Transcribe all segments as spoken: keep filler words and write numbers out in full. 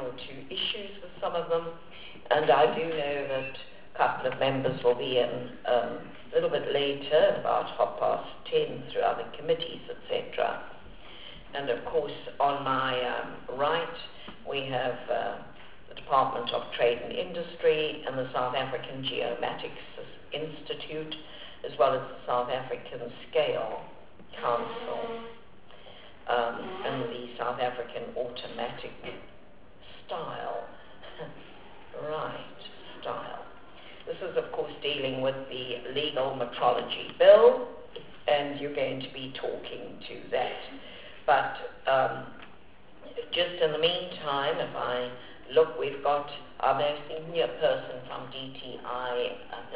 or two issues with some of them, and I do know that a couple of members will be in um, a little bit later, about half past ten, through other committees, et cetera. And of course, on my um, right, we have uh, the Department of Trade and Industry and the South African Geomatics Institute, as well as the South African Scale Council, um, and the South African Automatic Style. Right, style. This is, of course, dealing with the legal metrology bill, and you're going to be talking to that. But um, just in the meantime, if I look, we've got our most senior person from D T I, uh,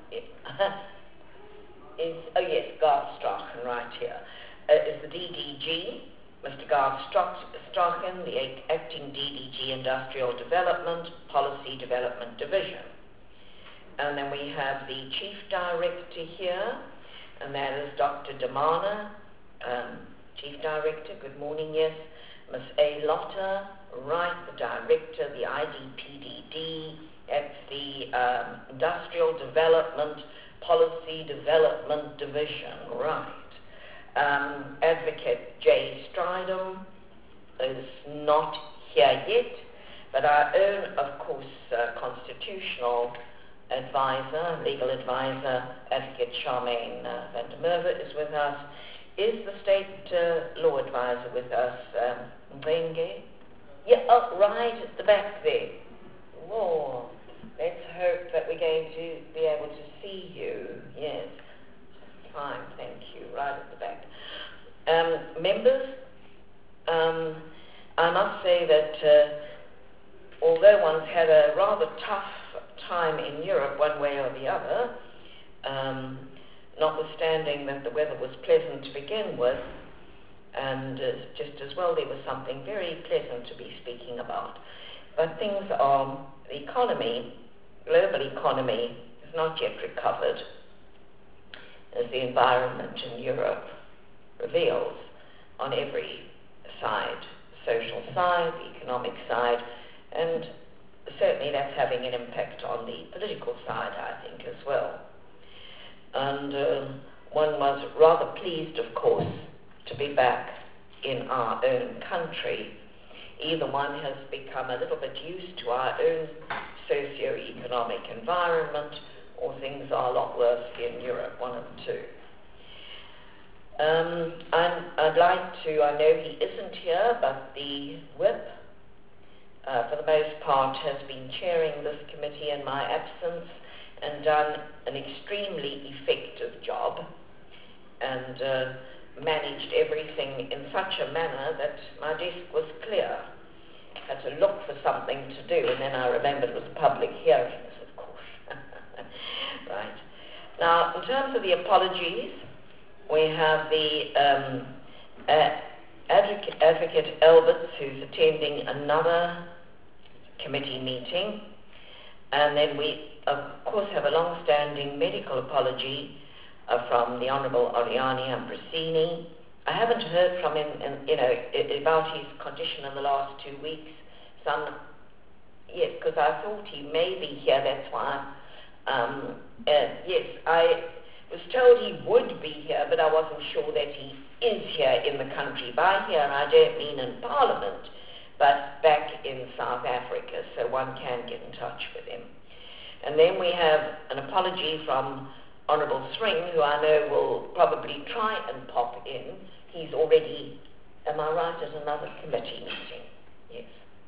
is, oh yes, Garth Strachan, right here, uh, is the D D G, Mister Garth Strachan, the acting D D G Industrial Development, Policy Development Division. And then we have the Chief Director here, and that is Doctor Damana, um, Chief Director, good morning, yes. Miss A. Lotta, right, the Director, the I D P D D, at the um, Industrial Development, Policy Development Division, right. Um, Advocate Jay Stridham is not here yet, but our own, of course, uh, constitutional advisor, legal advisor, Advocate Charmaine uh, van der Merwe is with us. Is the state uh, law advisor with us, um, Ngenge? Yeah, oh, right at the back there. Whoa, let's hope that we're going to be able to see you. Yes, fine, thank you, right at the back. Um, members, um, I must say that uh, although one's had a rather tough time in Europe, one way or the other, um, notwithstanding that the weather was pleasant to begin with, and uh, just as well there was something very pleasant to be speaking about. But things are, the economy, global economy, is not yet recovered, as the environment in Europe reveals on every side, social side, the economic side, and certainly that's having an impact on the political side, I think, as well. And uh, one was rather pleased, of course, to be back in our own country. Either one has become a little bit used to our own socio-economic environment, or things are a lot worse in Europe, one of the two. Um, and I'd like to, I know he isn't here, but the whip, uh, for the most part, has been chairing this committee in my absence, and done an extremely effective job, and uh, managed everything in such a manner that my desk was clear. I had to look for something to do, and then I remembered it was public hearings, of course. Right. Now, in terms of the apologies, we have the um, uh, Advocate, Advocate Alberts, who's attending another committee meeting, and then we of course have a long-standing medical apology uh, from the Honourable Oriani Ambrosini. I haven't heard from him, in, you know, about his condition in the last two weeks. Some, yes, because I thought he may be here, that's why. Um, uh, yes, I was told he would be here, but I wasn't sure that he is here in the country. By here, I don't mean in Parliament, but back in South Africa, so one can get in touch with him. And then we have an apology from Honourable Sring, who I know will probably try and pop in. He's already, am I right, at another committee meeting? Yes.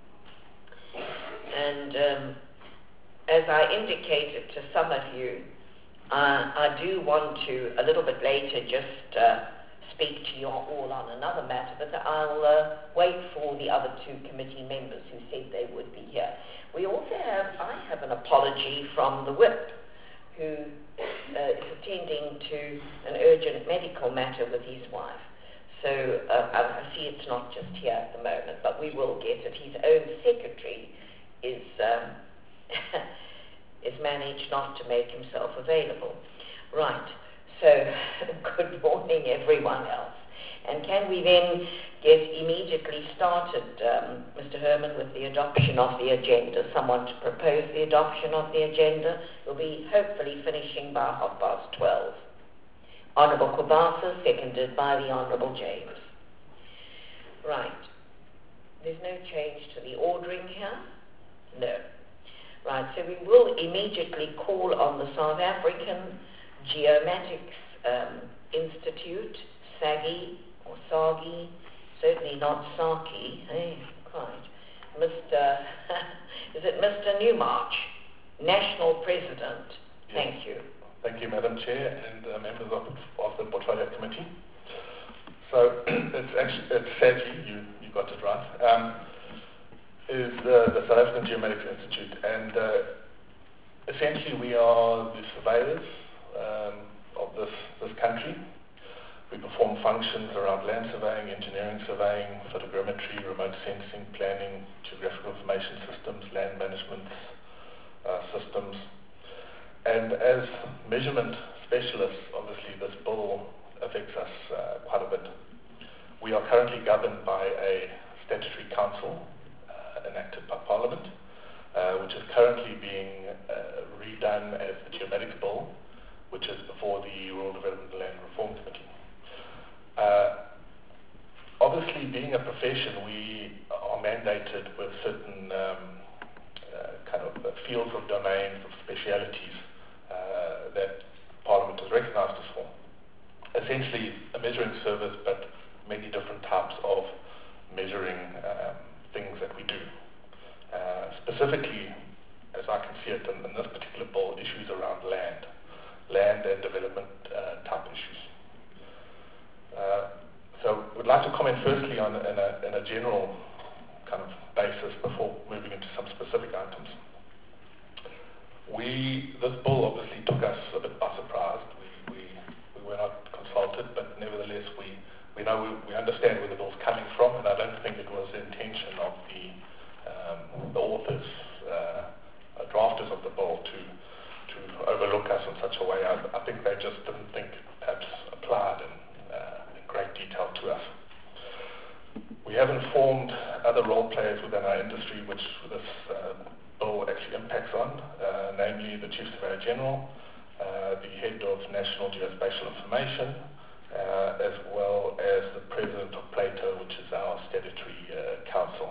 And um, as I indicated to some of you, uh, I do want to, a little bit later, just uh, speak to you all on another matter, but I'll uh, wait for the other two committee members who said they would be here. We also have, I have an apology from the whip, who uh, is attending to an urgent medical matter with his wife. So uh, I see it's not just here at the moment, but we will get it. His own secretary is, um, is managed not to make himself available. Right, so good morning everyone else. And can we then get immediately started, um, Mister Herman, with the adoption of the agenda? Someone to propose the adoption of the agenda. We'll be hopefully finishing by half past twelve. Honourable Kubasa, seconded by the Honourable James. Right. There's no change to the ordering here? No. Right, so we will immediately call on the South African Geomatics um, Institute, SAGI or SAGI, certainly not SAKI, hey, quite. Mister is it Mister Newmarch, National President? Yes. Thank you. Thank you, Madam Chair, and uh, members of, of the Portfolio Committee. So it's actually it's SAGI, you, you got it right, um, is uh, the South African Geomatics Institute, and uh, essentially we are the surveyors um, of this, this country. We perform functions around land surveying, engineering surveying, photogrammetry, remote sensing, planning, geographical information systems, land management uh, systems. And as measurement specialists, obviously this bill affects us uh, quite a bit. We are currently governed by a statutory council uh, enacted by Parliament, uh, which is currently being uh, redone as the Geomatics Bill, which is before the Rural Development and Land Reform Committee. Uh, obviously, being a profession, we are mandated with certain um, uh, kind of uh, fields of domains, of specialities uh, that Parliament has recognised us for. Essentially, a measuring service, but many different types of measuring um, things that we do. Uh, specifically, as I can see it in, in this particular bill, issues around land, land and development uh, type issues. Uh, so we'd like to comment firstly on in a, in a general kind of basis before moving into some specific items. We, this bill obviously took us a bit by surprise. We, we, we were not consulted, but nevertheless we, we know we, we understand where the bill's coming from, and I don't think it was the intention of the, um, the authors, uh, drafters of the bill to, to overlook us in such a way. I, I think they just didn't think perhaps applied in great detail to us. We have informed other role players within our industry which this uh, bill actually impacts on, uh, namely the Chief Surveyor General, uh, the Head of National Geospatial Information, uh, as well as the President of Plato, which is our statutory uh, council.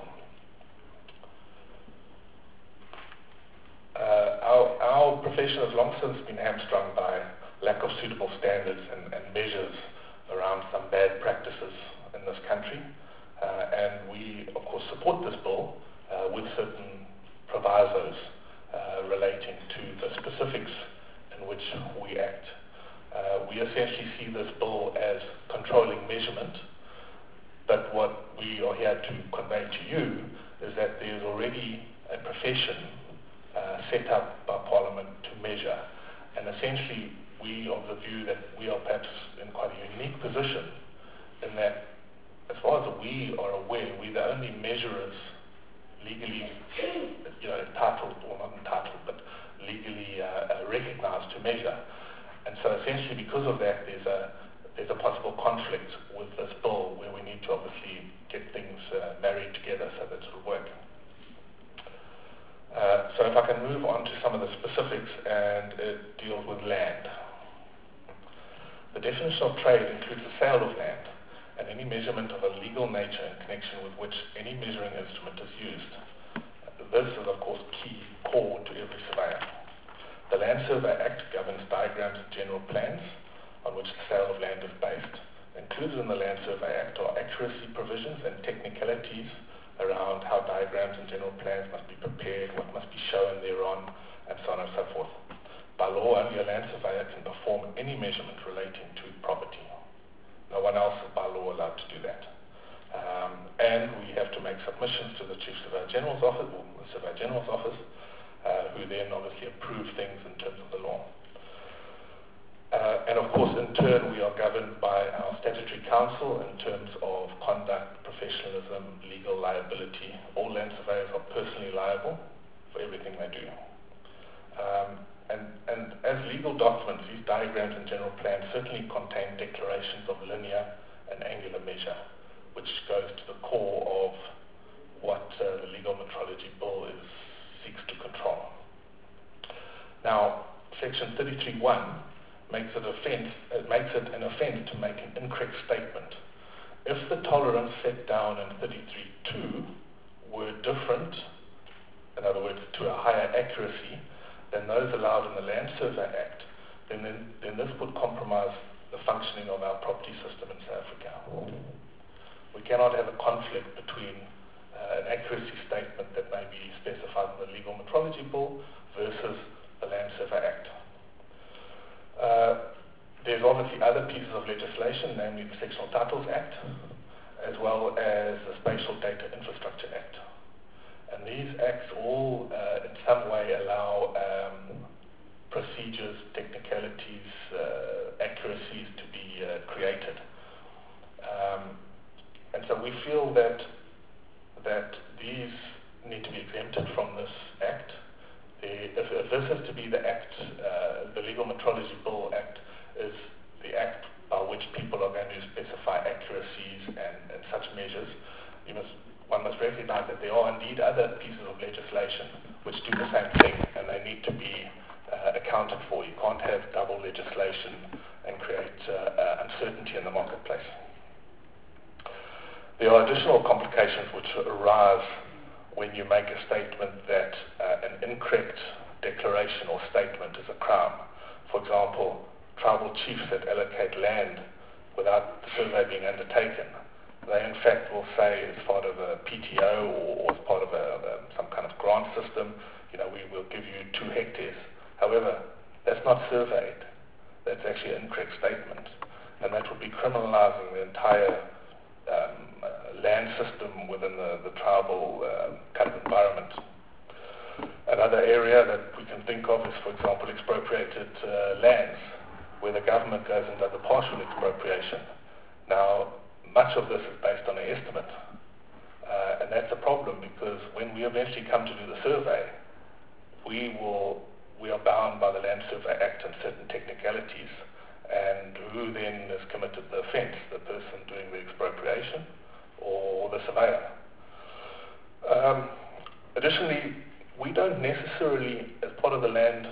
Uh, our, our profession has long since been hamstrung by lack of suitable standards and, and measures around some bad practices in this country, uh, and we of course support this bill uh, with certain provisos uh, relating to the specifics in which we act. Uh, we essentially see this bill as controlling measurement, but what we are here to convey to you is that there is already a profession uh, set up by Parliament to measure, and essentially we are of the view that we are perhaps in quite a unique position in that, as far as we are aware, we're the only measurers legally, you know, entitled, or not entitled, but legally uh, uh, recognized to measure. And so essentially because of that, there's a, there's a possible conflict with this bill where we need to obviously get things uh, married together so that it'll work. Uh, so if I can move on to some of the specifics, and it deals with land. The definition of trade includes the sale of land and any measurement of a legal nature in connection with which any measuring instrument is used. This is, of course, key core to every surveyor. The Land Survey Act governs diagrams and general plans on which the sale of land is based. Included in the Land Survey Act are accuracy provisions and technicalities around how diagrams and general plans must be prepared, what must be shown thereon, and so on and so forth. By law, only a land surveyor can perform any measurement relating to property. No one else is by law allowed to do that. Um, and we have to make submissions to the Chief Surveyor General's office, or the Surveyor General's office, uh, who then obviously approve things in terms of the law. Uh, and of course, in turn, we are governed by our statutory council in terms of conduct, professionalism, legal liability. All land surveyors are personally liable for everything they do. Um, And, and as legal documents, these diagrams and general plans certainly contain declarations of linear an angular measure, which goes to the core of what uh, the Legal Metrology Bill is, seeks to control. Now, Section thirty-three one makes it, offense, it makes it an offence to make an incorrect statement. If the tolerance set down in thirty-three two were different, in other words, to a higher accuracy than those allowed in the Land Survey Act, then, then, then this would compromise the functioning of our property system in South Africa. We cannot have a conflict between uh, an accuracy statement that may be specified in the Legal Metrology Bill versus the Land Survey Act. Uh, there's obviously other pieces of legislation, namely the Sectional Titles Act, as well as the Spatial Data Infrastructure Act. And these acts all, uh, in some way, allow um, procedures, technicalities, uh, accuracies to be uh, created. Um, and so we feel that that these need to be exempted from this act. The, if, if this is to be the act, uh, the Legal Metrology Bill Act is the act by which people are going to specify accuracies and, and such measures, you must, one must recognize that there are indeed other pieces of legislation which do the same thing, and they need to be uh, accounted for. You can't have double legislation and create uh, uh, uncertainty in the marketplace. There are additional complications which arise when you make a statement that uh, an incorrect declaration or statement is a crime. For example, tribal chiefs that allocate land without the survey being undertaken, they in fact will say as part of a P T O or, or as part of a, a, some kind of grant system, you know, we will give you two hectares. However, that's not surveyed. That's actually an incorrect statement. And that would be criminalizing the entire um, uh, land system within the, the tribal uh, kind of environment. Another area that we can think of is, for example, expropriated uh, lands, where the government goes and does a partial expropriation. Now, much of this is based on an estimate, uh, and that's a problem because when we eventually come to do the survey, we will we are bound by the Land Survey Act and certain technicalities. And who then has committed the offence? The person doing the expropriation or the surveyor? Um, additionally, we don't necessarily, as part of the land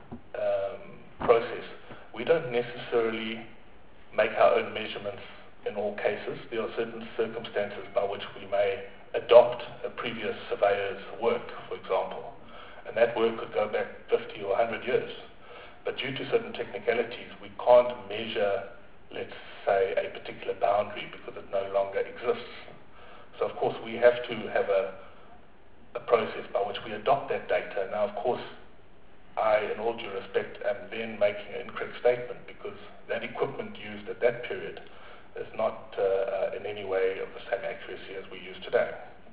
um, process, we don't necessarily make our own measurements in all cases. There are certain circumstances by which we may adopt a previous surveyor's work, for example, and that work could go back fifty or one hundred years. But due to certain technicalities, we can't measure, let's say, a particular boundary because it no longer exists. So, of course, we have to have a, a process by which we adopt that data. Now, of course, I, in all due respect, am then making an incorrect statement because that equipment used at that period is not uh, uh, in any way of the same accuracy as we use today.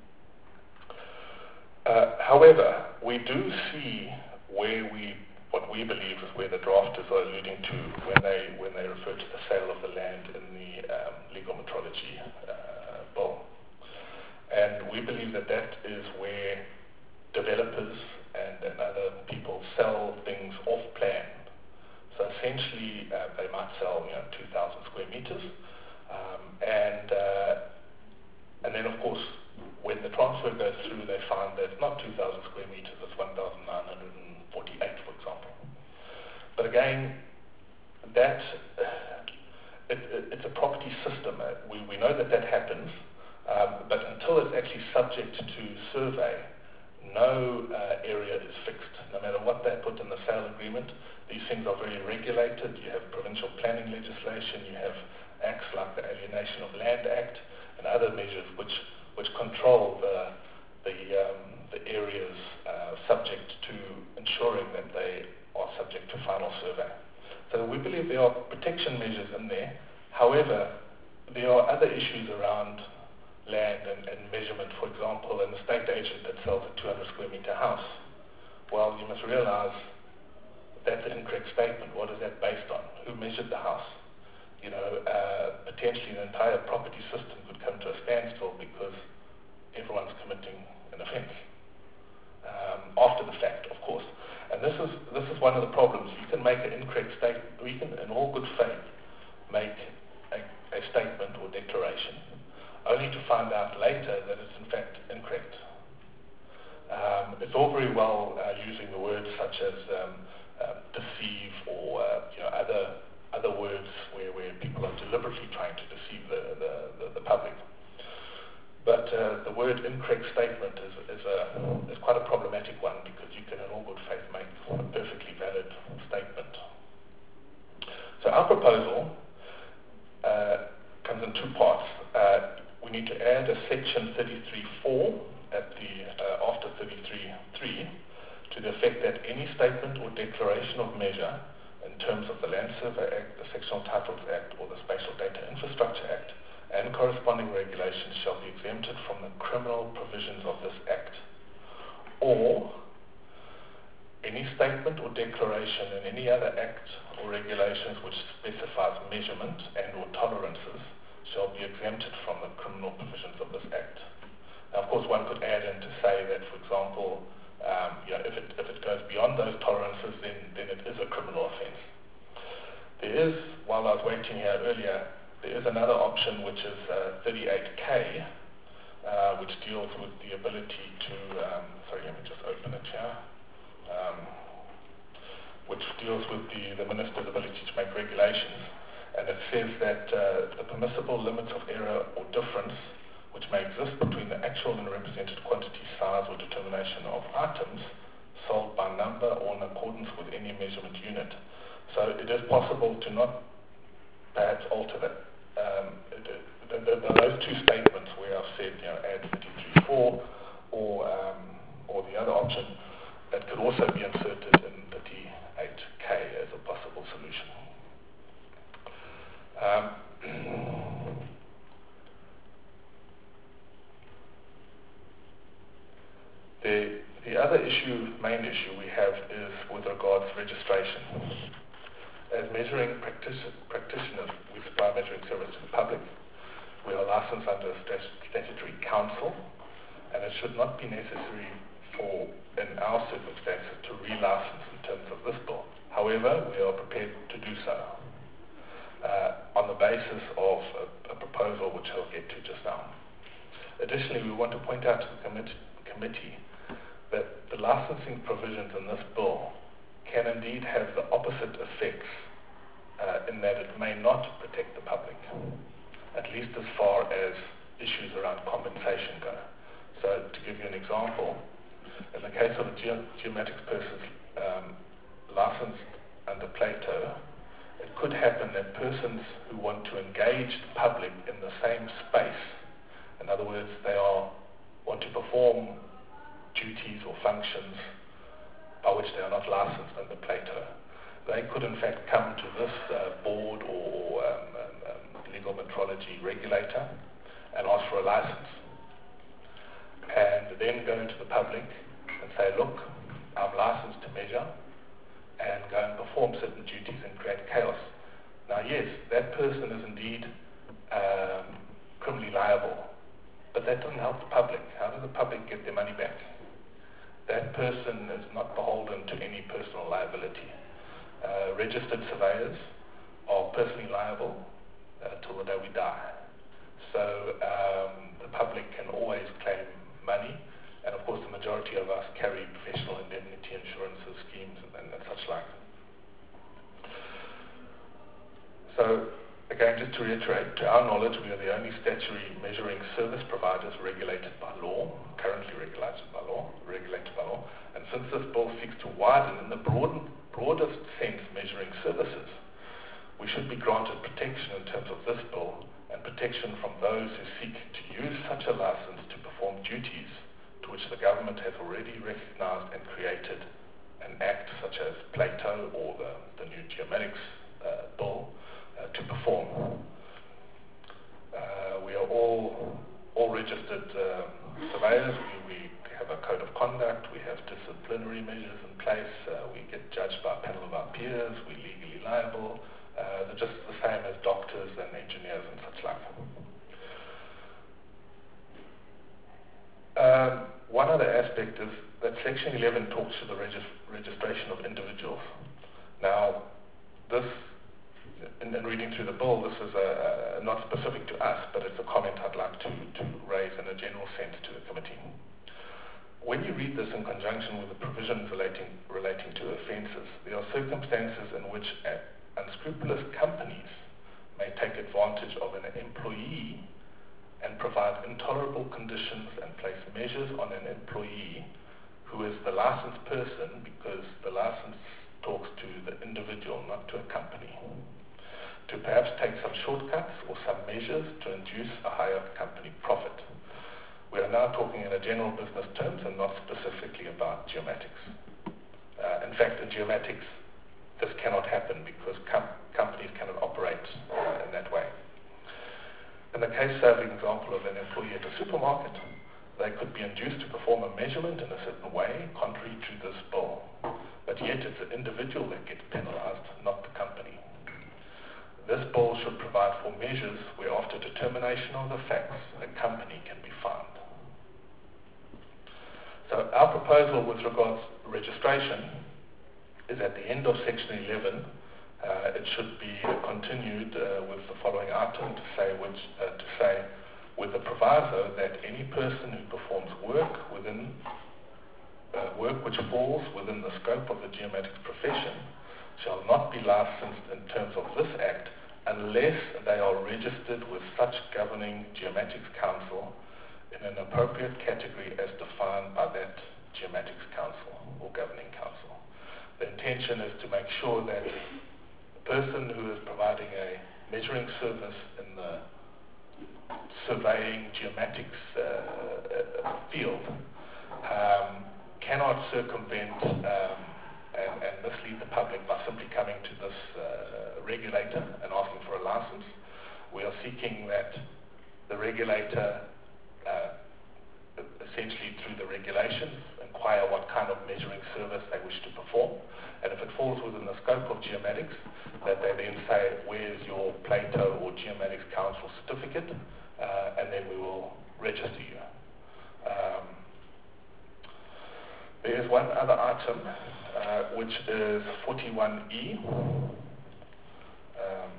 Uh, however, we do see where we what we believe is where the drafters are alluding to when they when they refer to the sale of the land in the um, Legal Metrology uh, Bill. And we believe that that is where developers and, and other people sell things off plan. So essentially, uh, they might sell, you know, two thousand square meters, um, and uh, and then of course, when the transfer goes through, they find that it's not two thousand square meters; it's one thousand nine hundred forty-eight, for example. But again, that it, it, it's a property system. Uh, we we know that that happens, um, but until it's actually subject to survey, no uh, area is fixed. No matter what they put in the sale agreement, these things are very regulated. You have provincial planning legislation. You have acts like the Alienation of Land Act and other measures which which control the the, um, the areas uh, subject to ensuring that they are subject to final survey. So we believe there are protection measures in there. However, there are other issues around land and, and measurement. For example, an estate agent that sells a two hundred square meter house. Well, you must realize that's an incorrect statement. What is that based on? Who measured the house? You know, uh, potentially an entire property system could come to a standstill because everyone's committing an offence um, after the fact, of course. And this is this is one of the problems. You can make an incorrect statement. We can, in all good faith, make a, a statement or declaration only to find out later that it's in fact incorrect. Um, it's all very well uh, using the words such as um, uh, deceive or uh, you know, other other words where, where people are deliberately trying to deceive the, the, the, the public. But uh, the word incorrect statement is, is, a, is quite a problematic one, because you can in all good faith make a perfectly valid statement. So our proposal uh, comes in two parts. Uh, we need to add a section thirty-three four at the uh, after thirty-three three to the effect that any statement or declaration of measure in terms of the Land Survey Act, the Sectional Titles Act, or the Spatial Data Infrastructure Act, and corresponding regulations shall be exempted from the criminal provisions of this Act. Or any statement or declaration in any other act or regulations which specifies measurement and or tolerances shall be exempted from the criminal provisions of this Act. Now, of course, one could add in to say that, for example, um, you know, if it if it goes beyond those tolerances, then, then it is a criminal offence. There is, while I was waiting here earlier, there is another option which is uh, thirty-eight K, uh, which deals with the ability to, um, sorry, let me just open it here, um, which deals with the, the Minister's ability to make regulations. And it says that uh, the permissible limits of error or difference which may exist between the actual and represented quantity, size, or determination of items sold by number or in accordance with any measurement unit. So it is possible to not perhaps alter that. Um, it, it, the, the, those two statements where I've said, you know, add thirty-three four or um, or the other option, that could also be inserted in thirty-eight K as a possible solution. Um, the the other issue, main issue we have is with regards to registration. As measuring practici practitioners, we supply measuring service to the public. We are licensed under a statutory council, and it should not be necessary for, in our circumstances, to re-license in terms of this bill. However, we are prepared to do so uh, on the basis of a, a proposal which I'll get to just now. Additionally, we want to point out to the committee, committee that the licensing provisions in this bill can indeed have the opposite effects uh, in that it may not protect the public, at least as far as issues around compensation go. So to give you an example, in the case of a ge geomatics person um, licensed under Plato, it could happen that persons who want to engage the public in the same space, in other words, they are want to perform duties or functions by which they are not licensed under Plato, they could in fact come to this uh, board or um, um, um, legal metrology regulator and ask for a license, and then go into the public and say, look, I'm licensed to measure, and go and perform certain duties and create chaos. Now yes, that person is indeed um, criminally liable, but that doesn't help the public. How does the public get their money back? That person is not beholden to any personal liability. Uh, registered surveyors are personally liable uh, till the day we die. So um, the public can always claim money, and of course the majority of us carry professional indemnity insurances schemes and, and, and such like. So again, just to reiterate, to our knowledge, we are the only statutory measuring service providers regulated by law, currently regulated by law, regulated by law. And since this bill seeks to widen in the broad, broadest sense measuring services, we should be granted protection in terms of this bill and protection from those who seek to use such a license to perform duties to which the government has already recognized and created an act such as Plato or the, the new geomatics uh, bill uh, to perform. Uh, we are all all registered uh, surveyors. We, we have a code of conduct. We have disciplinary measures in place. Uh, we get judged by a panel of our peers. We're legally liable. Uh, they're just the same as doctors and engineers and such like. Um, one other aspect is that Section eleven talks to the regis registration of individuals. Now, this in, in reading through the bill, this is a, a, not specific to us, but it's a comment I'd like to, to raise in a general sense to the committee. When you read this in conjunction with the provisions relating, relating to offences, there are circumstances in which uh, unscrupulous companies may take advantage of an employee and provide intolerable conditions and place measures on an employee who is the licensed person, because the license talks to the individual, not to a company, to perhaps take some shortcuts or some measures to induce a higher company profit. We are now talking in a general business terms and not specifically about geomatics. Uh, in fact, in geomatics, this cannot happen because com companies cannot operate uh, in that way. In the case of an example of an employee at a supermarket, they could be induced to perform a measurement in a certain way, contrary to this bill. But yet it's the individual that gets penalized, not the company. This bill should provide for measures where, after determination of the facts, a company can be fined. So our proposal with regards to registration is at the end of section eleven, uh, it should be continued uh, with the following item to say, which, uh, to say, with the proviso that any person who performs work within uh, work which falls within the scope of the geomatics profession shall not be licensed in terms of this Act unless they are registered with such governing geomatics council in an appropriate category as defined by that geomatics council or governing council. The intention is to make sure that the person who is providing a measuring service in the surveying geomatics uh, field um, cannot circumvent um, and, and mislead the public by simply coming to this uh, regulator and asking for a license. We are seeking that the regulator, uh, essentially through the regulations, inquire what kind of measuring service they wish to perform, and if it falls within the scope of geomatics, that they then say, where's your Plato or Geomatics Council certificate, uh, and then we will register you. Um, there is one other item, uh, which is forty-one E. Um,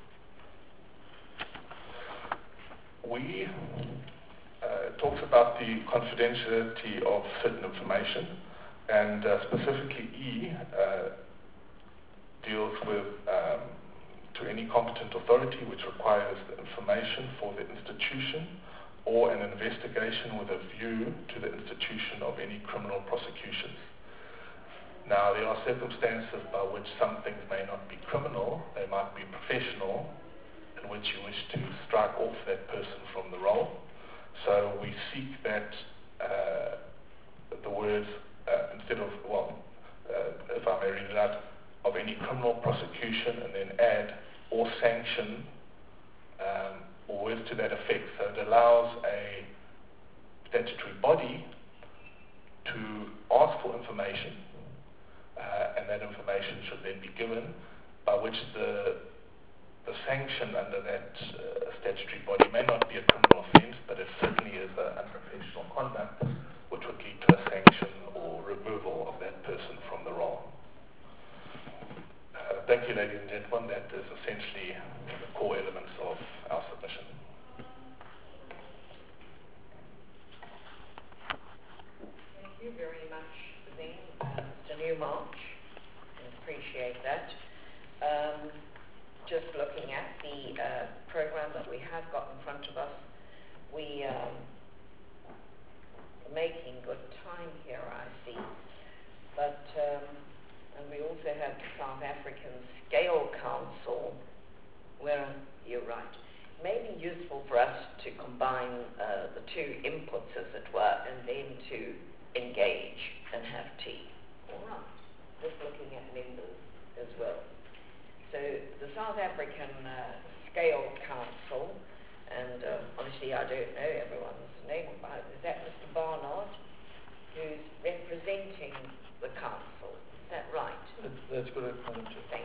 we uh, talks about the confidentiality of certain information, and uh, specifically E uh, deals with um, to any competent authority which requires the information for the institution or an investigation with a view to the institution of any criminal prosecutions. Now, there are circumstances by which some things may not be criminal, they might be professional, in which you wish to strike off that person from the role. So we seek that uh, the words, uh, instead of, well, uh, if I may read it out, of any criminal prosecution, and then add or sanction um, or words to that effect. So it allows a statutory body to ask for information, uh, and that information should then be given, by which the the sanction under that uh, statutory body may not be a criminal offence, but it certainly is an unprofessional conduct, which would lead to a sanction or removal of that person from the role. Uh, thank you, ladies and gentlemen. That is essentially the core elements of our submission. Thank you very much, then, uh, Mister Newmarch. I appreciate that. Um, just looking at the uh, program that we have got in front of us, we um, are making good time here, I see. But um, and we also have the South African Scale Council, where you're right. It may be useful for us to combine uh, the two inputs, as it were, and then to engage and have tea. All right. Just looking at members as well. So the South African uh, Scale Council, and uh, honestly I don't know everyone's name, but is that Mister Barnard, who's representing the council? Is that right? That's, that's correct, Madam Chair. Thank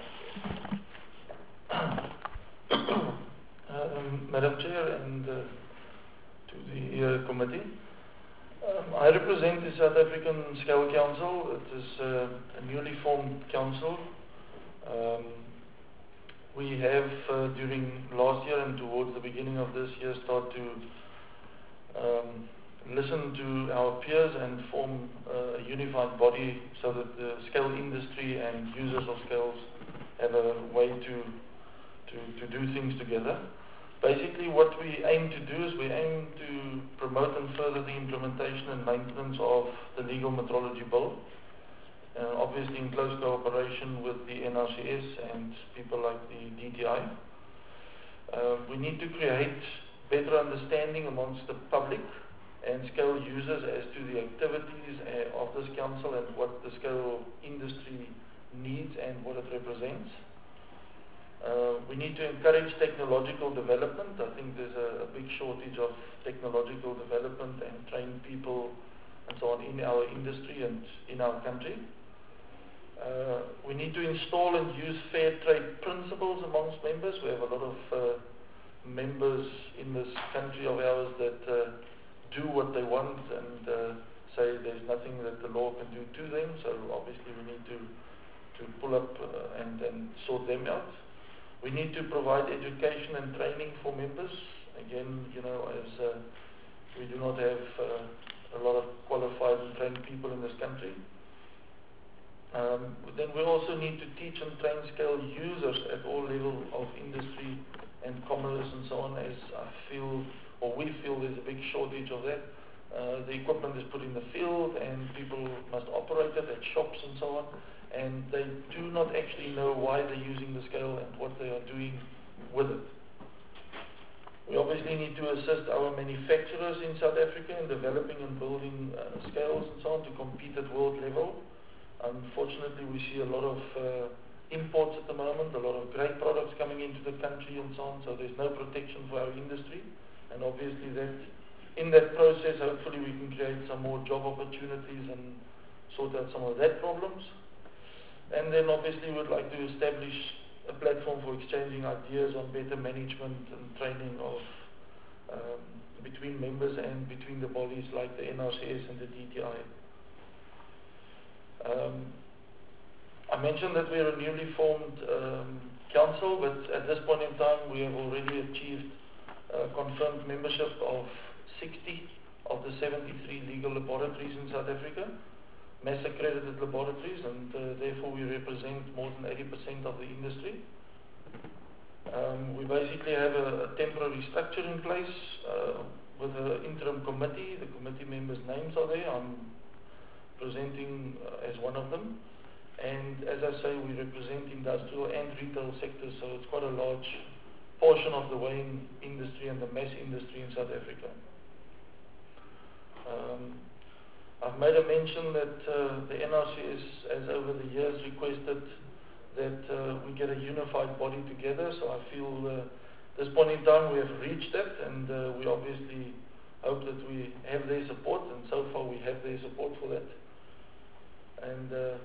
you. um, Madam Chair and uh, to the uh, committee, um, I represent the South African Scale Council. It is uh, a newly formed council. Um, we have uh, during last year and towards the beginning of this year start to um, listen to our peers and form uh, a unified body so that the scale industry and users of scales have a way to, to, to do things together. Basically what we aim to do is we aim to promote and further the implementation and maintenance of the legal metrology bill, uh, obviously in close cooperation with the N R C S and people like the D T I. Uh, we need to create better understanding amongst the public and scale users as to the activities uh, of this council and what the scale industry needs and what it represents. Uh, we need to encourage technological development. I think there's a, a big shortage of technological development and trained people and so on in our industry and in our country. Uh, we need to install and use fair trade principles amongst members. We have a lot of uh, members in this country of ours that uh, do what they want and uh, say there's nothing that the law can do to them, so obviously we need to, to pull up uh, and, and sort them out. We need to provide education and training for members. Again, you know, as uh, we do not have uh, a lot of qualified and trained people in this country. Um, then we also need to teach and train scale users at all levels of industry and commerce and so on, as I feel, or we feel there's a big shortage of that. Uh, the equipment is put in the field and people must operate it at shops and so on, and they do not actually know why they're using the scale and what they are doing with it. We obviously need to assist our manufacturers in South Africa in developing and building uh, scales and so on to compete at world level. Unfortunately, we see a lot of uh, imports at the moment, a lot of great products coming into the country and so on, so there's no protection for our industry. And obviously that, in that process, hopefully we can create some more job opportunities and sort out some of that problems. And then obviously we'd like to establish a platform for exchanging ideas on better management and training of um, between members and between the bodies like the N R C S and the D T I. Um, I mentioned that we are a newly formed um, council, but at this point in time we have already achieved uh, confirmed membership of sixty of the seventy-three legal laboratories in South Africa, mass accredited laboratories, and uh, therefore we represent more than eighty percent of the industry. Um, we basically have a, a temporary structure in place uh, with an interim committee. The committee members' names are there. I'm presenting uh, as one of them. And as I say, we represent industrial and retail sectors, so it's quite a large portion of the weighing industry and the mass industry in South Africa. Um, I've made a mention that uh, the N R C S has over the years requested that uh, we get a unified body together, so I feel uh, at this point in time we have reached that, and uh, we obviously hope that we have their support, and so far we have their support for that. And uh,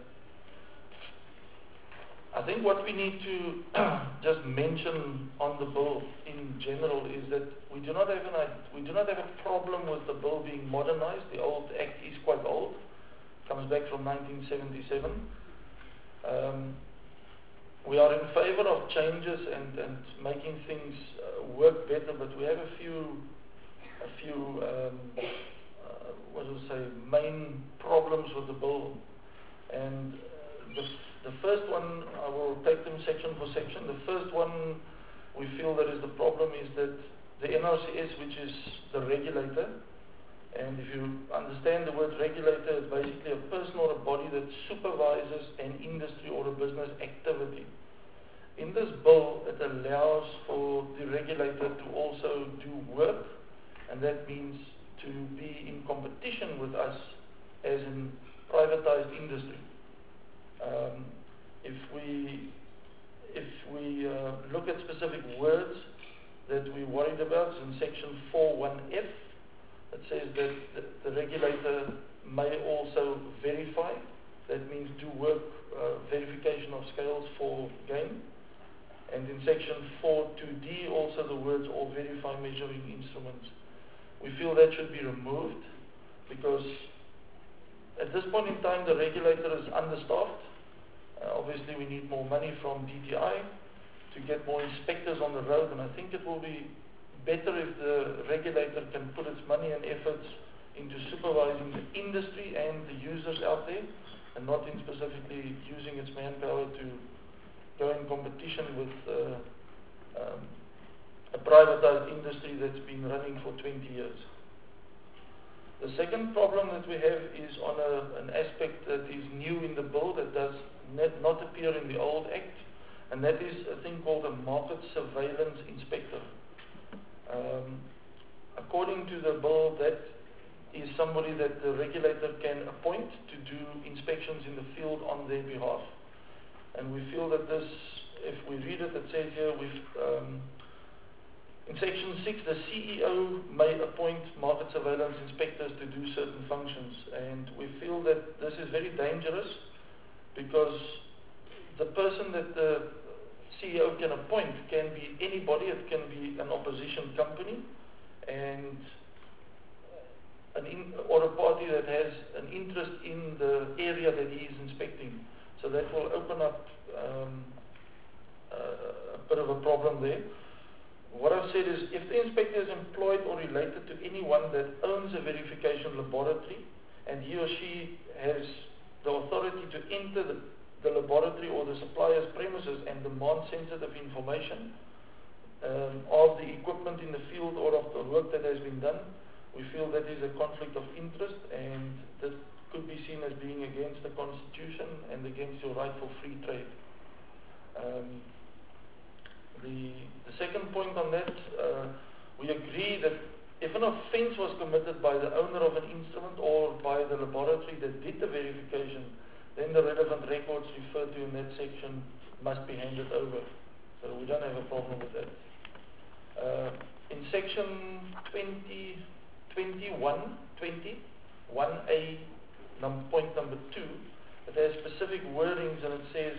I think what we need to just mention on the bill in general is that we do not have an we do not have a problem with the bill being modernized. The old act is quite old, comes back from nineteen seventy-seven. Um, we are in favor of changes and, and making things uh, work better, but we have a few a few um, uh, what do I say main problems with the bill, and uh, the The first one, I will take them section for section. The first one we feel that is the problem is that the N R C S, which is the regulator, and if you understand the word regulator, it's basically a person or a body that supervises an industry or a business activity. In this bill, it allows for the regulator to also do work, and that means to be in competition with us as in privatized industry. Um, if we if we uh, look at specific words that we're worried about, in section four one F, it says that the, the regulator may also verify. That means do work uh, verification of scales for gain. And in section four two D, also the words or verify measuring instruments. We feel that should be removed because at this point in time the regulator is understaffed. Uh, obviously we need more money from D T I, to get more inspectors on the road, and I think it will be better if the regulator can put its money and efforts into supervising the industry and the users out there, and not in specifically using its manpower to go in competition with uh, um, a privatized industry that's been running for twenty years. The second problem that we have is on a, an aspect that is new in the bill that does not, not appear in the old Act, and that is a thing called a market surveillance inspector. Um, according to the bill, that is somebody that the regulator can appoint to do inspections in the field on their behalf. And we feel that this, if we read it, it says here, we've, um, in section six, the C E O may appoint market surveillance inspectors to do certain functions. And we feel that this is very dangerous because the person that the C E O can appoint can be anybody. It can be an opposition company and an in, or a party that has an interest in the area that he is inspecting. So that will open up um, uh, a bit of a problem there. What I've said is, if the inspector is employed or related to anyone that owns a verification laboratory, and he or she has the authority to enter the, the laboratory or the supplier's premises and demand sensitive information um, of the equipment in the field or of the work that has been done, we feel that is a conflict of interest, and that could be seen as being against the Constitution and against your right for free trade. Um, The, the second point on that, uh, we agree that if an offense was committed by the owner of an instrument or by the laboratory that did the verification, then the relevant records referred to in that section must be handed over. So we don't have a problem with that. Uh, in section twenty, twenty-one, twenty, one A, num point number two, it has specific wordings, and it says,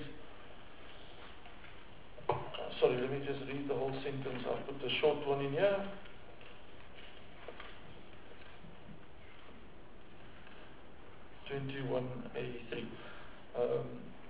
sorry, let me just read the whole sentence. I'll put the short one in here. twenty-one A three. Um,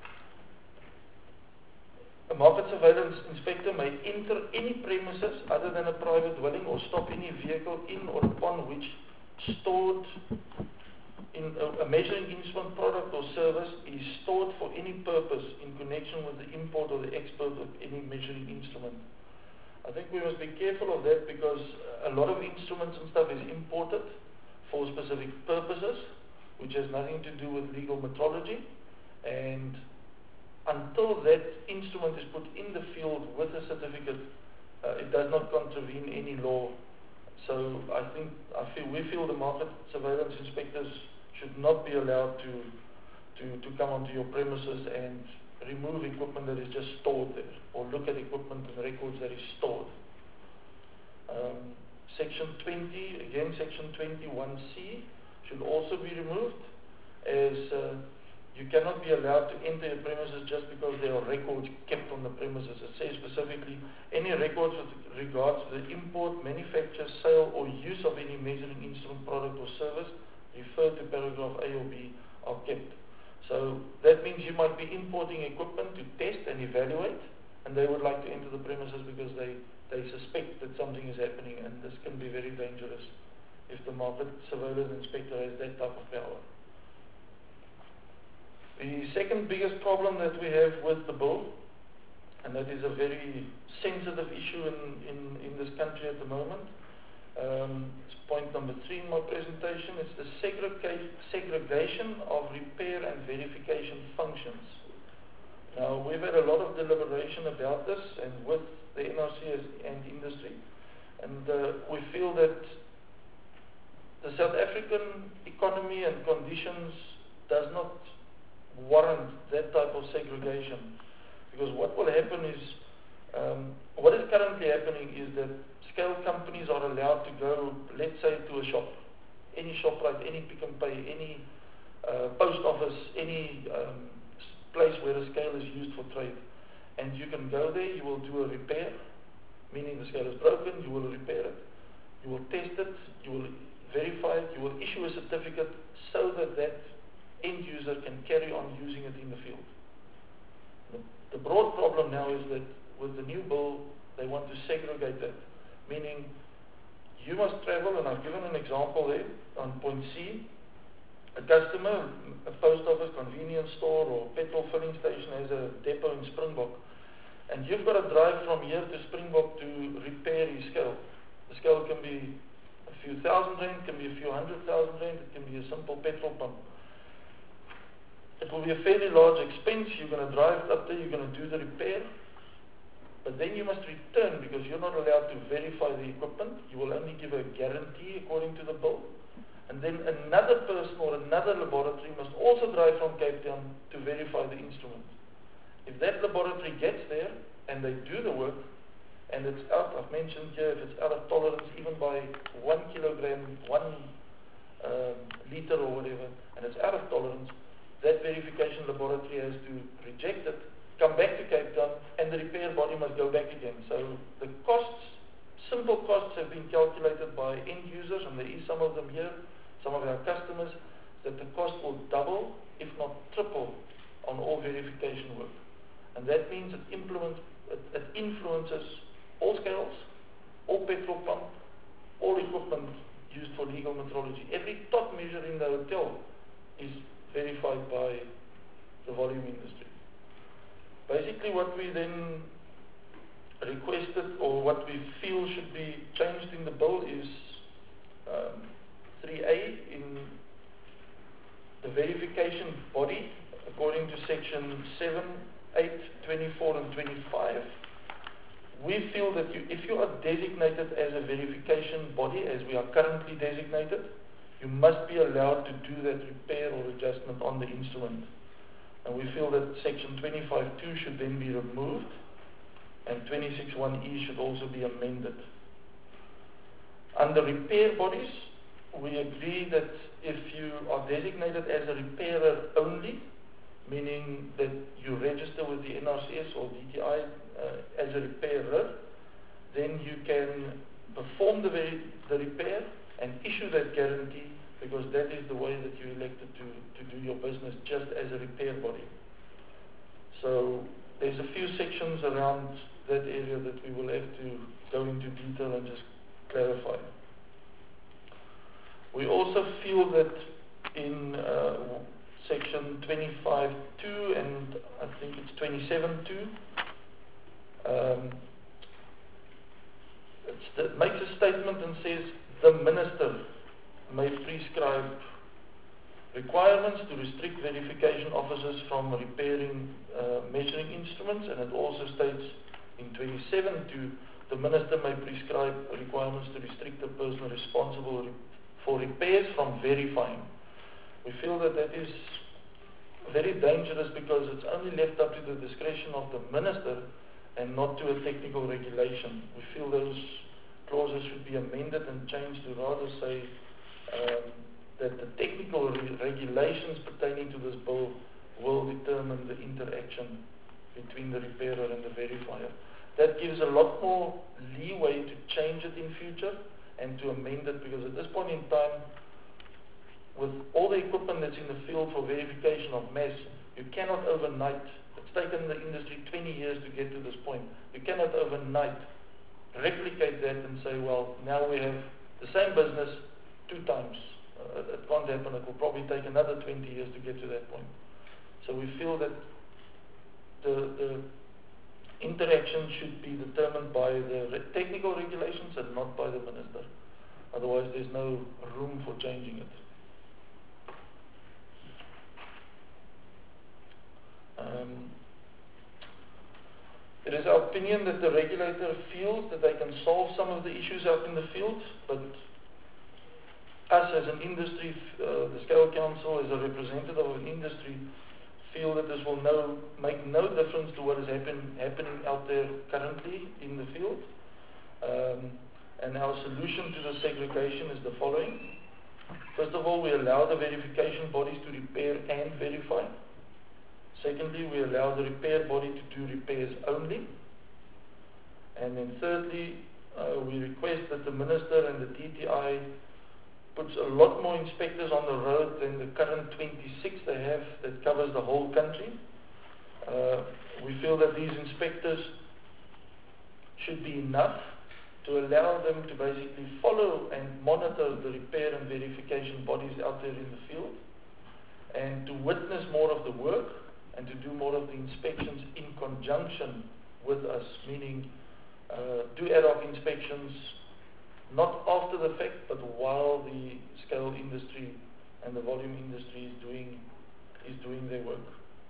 a market surveillance inspector may enter any premises other than a private dwelling or stop any vehicle in or upon which stored in a, a measuring instrument, product or service is stored for any purpose in connection with the import or the export of any measuring instrument. I think we must be careful of that because a lot of instruments and stuff is imported for specific purposes, which has nothing to do with legal metrology, and until that instrument is put in the field with a certificate, uh, it does not contravene any law. So I think I feel we feel the market surveillance inspectors should not be allowed to, to, to come onto your premises and remove equipment that is just stored there, or look at equipment and records that is stored. Um, section twenty, again section twenty-one C, should also be removed, as uh, you cannot be allowed to enter your premises just because there are records kept on the premises. It says specifically, any records with regards to the import, manufacture, sale, or use of any measuring instrument, product, or service referred to paragraph A or B are kept. So that means you might be importing equipment to test and evaluate, and they would like to enter the premises because they, they suspect that something is happening, and this can be very dangerous if the market surveillance inspector has that type of power. The second biggest problem that we have with the bill, and that is a very sensitive issue in, in, in this country at the moment, Um, it's point number three in my presentation. It's the segrega segregation of repair and verification functions. Now, we've had a lot of deliberation about this and with the N R C and industry, and uh, we feel that the South African economy and conditions does not warrant that type of segregation, because what will happen is, um, what is currently happening is that scale companies are allowed to go, let's say, to a shop, any ShopRite, any Pick n Pay, any uh, post office, any um, place where a scale is used for trade. And you can go there, you will do a repair, meaning the scale is broken, you will repair it, you will test it, you will verify it, you will issue a certificate so that that end user can carry on using it in the field. The, the broad problem now is that with the new bill, they want to segregate that, meaning you must travel, and I've given an example there on point C. A customer, a post office, convenience store, or petrol filling station has a depot in Springbok, and you've got to drive from here to Springbok to repair his scale. The scale can be a few thousand rand, can be a few hundred thousand rand, it can be a simple petrol pump. It will be a fairly large expense. You're going to drive up there, you're going to do the repair, but then you must return because you're not allowed to verify the equipment. You will only give a guarantee according to the bill. And then another person or another laboratory must also drive from Cape Town to verify the instrument. If that laboratory gets there and they do the work, and it's out, I've mentioned here, if it's out of tolerance even by one kilogram, one um, liter or whatever, and it's out of tolerance, that verification laboratory has to reject it, come back to Cape Town, and the repair body must go back again. So the costs, simple costs have been calculated by end users, and there is some of them here, some of our customers, that the cost will double, if not triple, on all verification work. And that means it, implements, it, it influences all scales, all petrol pump, all equipment used for legal metrology. Every top measure in the hotel is verified by the volume industry. Basically what we then requested, or what we feel should be changed in the bill, is um, three A in the verification body, according to section seven, eight, twenty-four and twenty-five. We feel that you, if you are designated as a verification body, as we are currently designated, you must be allowed to do that repair or adjustment on the instrument. And we feel that section twenty-five two should then be removed, and twenty-six one E should also be amended. Under repair bodies, we agree that if you are designated as a repairer only, meaning that you register with the N R C S or D T I uh, as a repairer, then you can perform the, the repair and issue that guarantee, because that is the way that you elected to, to do your business, just as a repair body. So there's a few sections around that area that we will have to go into detail and just clarify. We also feel that in uh, section twenty-five two and I think it's twenty-seven two, um, it makes a statement and says the minister may prescribe requirements to restrict verification officers from repairing uh, measuring instruments, and it also states in twenty-seven two, the minister may prescribe requirements to restrict the person responsible re for repairs from verifying. We feel that that is very dangerous, because it's only left up to the discretion of the minister and not to a technical regulation. We feel those clauses should be amended and changed to rather say um, that the technical re regulations pertaining to this bill will determine the interaction between the repairer and the verifier. That gives a lot more leeway to change it in future and to amend it, because at this point in time, with all the equipment that's in the field for verification of mass, you cannot overnight, it's taken the industry twenty years to get to this point, you cannot overnight replicate that and say, well, now we have the same business two times. Uh, it can't happen. It will probably take another twenty years to get to that point. So we feel that the, the interaction should be determined by the re technical regulations and not by the minister. Otherwise, there's no room for changing it. Um, it is our opinion that the regulator feels that they can solve some of the issues out in the field, but us as an industry, uh, the Scale Council as a representative of an industry, feel that this will no, make no difference to what is happen, happening out there currently in the field. Um, and our solution to the segregation is the following. First of all, we allow the verification bodies to repair and verify. Secondly, we allow the repair body to do repairs only. And then thirdly, uh, we request that the minister and the D T I puts a lot more inspectors on the road than the current twenty-six they have that covers the whole country. Uh, we feel that these inspectors should be enough to allow them to basically follow and monitor the repair and verification bodies out there in the field, and to witness more of the work and to do more of the inspections in conjunction with us, meaning uh, do ad hoc inspections not after the fact, but while the scale industry and the volume industry is doing is doing their work.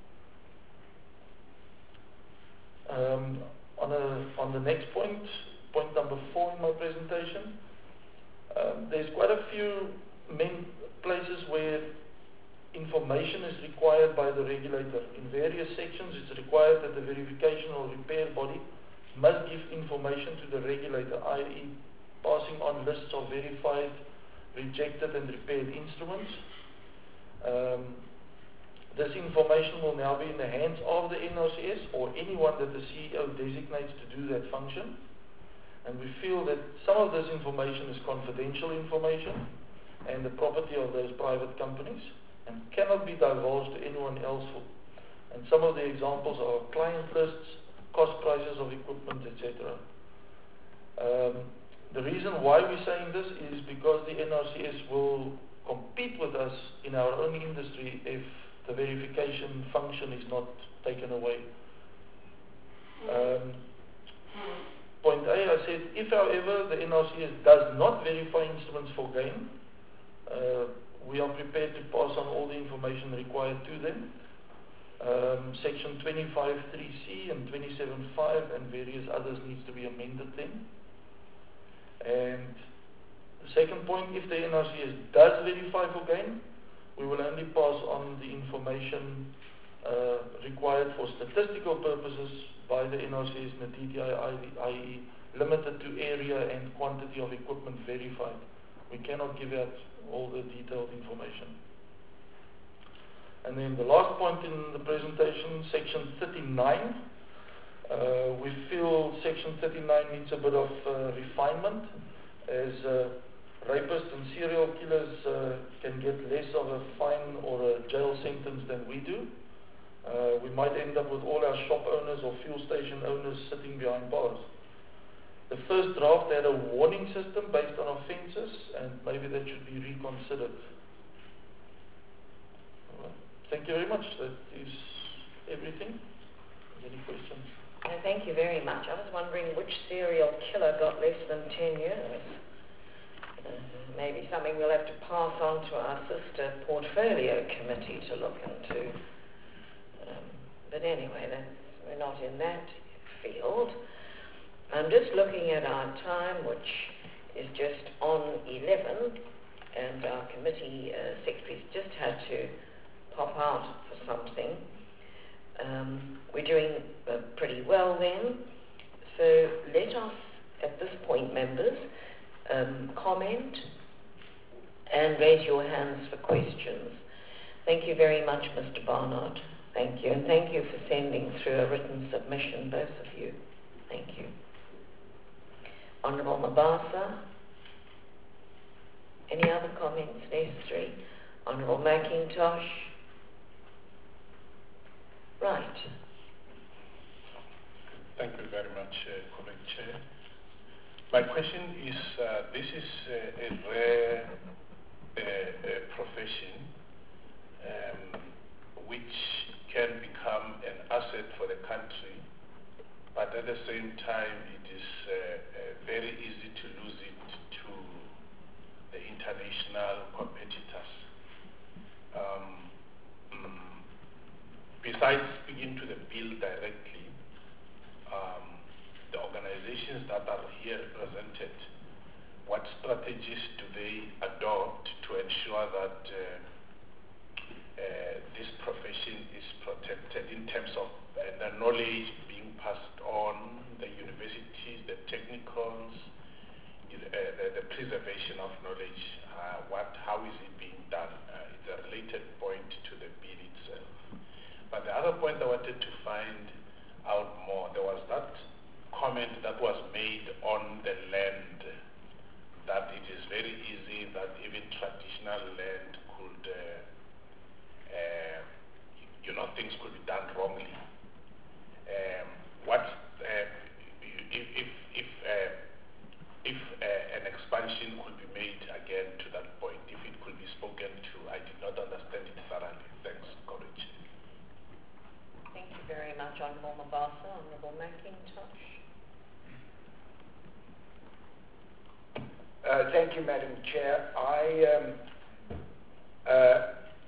Um, on a on the next point, point number four in my presentation, um, there's quite a few main places where information is required by the regulator. In various sections, it's required that the verification or repair body must give information to the regulator, that is passing on lists of verified, rejected and repaired instruments. Um, this information will now be in the hands of the N R C S or anyone that the C E O designates to do that function. And we feel that some of this information is confidential information and the property of those private companies and cannot be divulged to anyone else. For, and some of the examples are client lists, cost prices of equipment, et cetera. Um, the reason why we're saying this is because the N R C S will compete with us in our own industry if the verification function is not taken away. Um, point A, I said, if however the N R C S does not verify instruments for gain, uh, we are prepared to pass on all the information required to them. Um, section twenty-five three C and twenty-seven five and various others needs to be amended then. And the second point, if the N R C S does verify for gain, we will only pass on the information uh, required for statistical purposes by the N R C S and the D T I, that is limited to area and quantity of equipment verified. We cannot give out all the detailed information. And then the last point in the presentation, section thirty-nine. Uh, we feel section thirty-nine needs a bit of uh, refinement, as uh, rapists and serial killers uh, can get less of a fine or a jail sentence than we do. Uh, we might end up with all our shop owners or fuel station owners sitting behind bars. The first draft had a warning system based on offences, and maybe that should be reconsidered. Well, thank you very much. That is everything. Any questions? Uh, thank you very much. I was wondering which serial killer got less than ten years. Uh, maybe something we'll have to pass on to our sister portfolio committee to look into. Um, but anyway, that's, we're not in that field. I'm just looking at our time, which is just on eleven, and our committee uh, secretaries just had to pop out for something. Um, we're doing uh, pretty well then. So let us, at this point, members, um, comment and raise your hands for questions. Thank you very much, Mister Barnard. Thank you. And thank you for sending through a written submission, both of you. Thank you. Honourable Mabasa. Any other comments necessary? Honourable McIntosh. Right. Thank you very much, uh, colleague Chair. My question is, uh, this is uh, a rare uh, uh, profession um, which can become an asset for the country, but at the same time it is uh, uh, very easy to lose it to the international competitors. Um, mm, besides speaking to the bill directly, um, the organizations that are here represented, what strategies do they adopt to ensure that uh, uh, this profession is protected in terms of uh, the knowledge being passed on, the universities, the technicals, uh, the, the preservation of knowledge? Uh, what, how is it being done? Uh, it's a related point to the bill itself. But the other point I wanted to find out more, there was that comment that was made on the land, that it is very easy that even traditional land could, uh, uh, you know, things could be done wrongly. Um, what, uh, if, if Honourable Mabasa, Honourable McIntosh. Uh, thank you, Madam Chair. I, um, uh,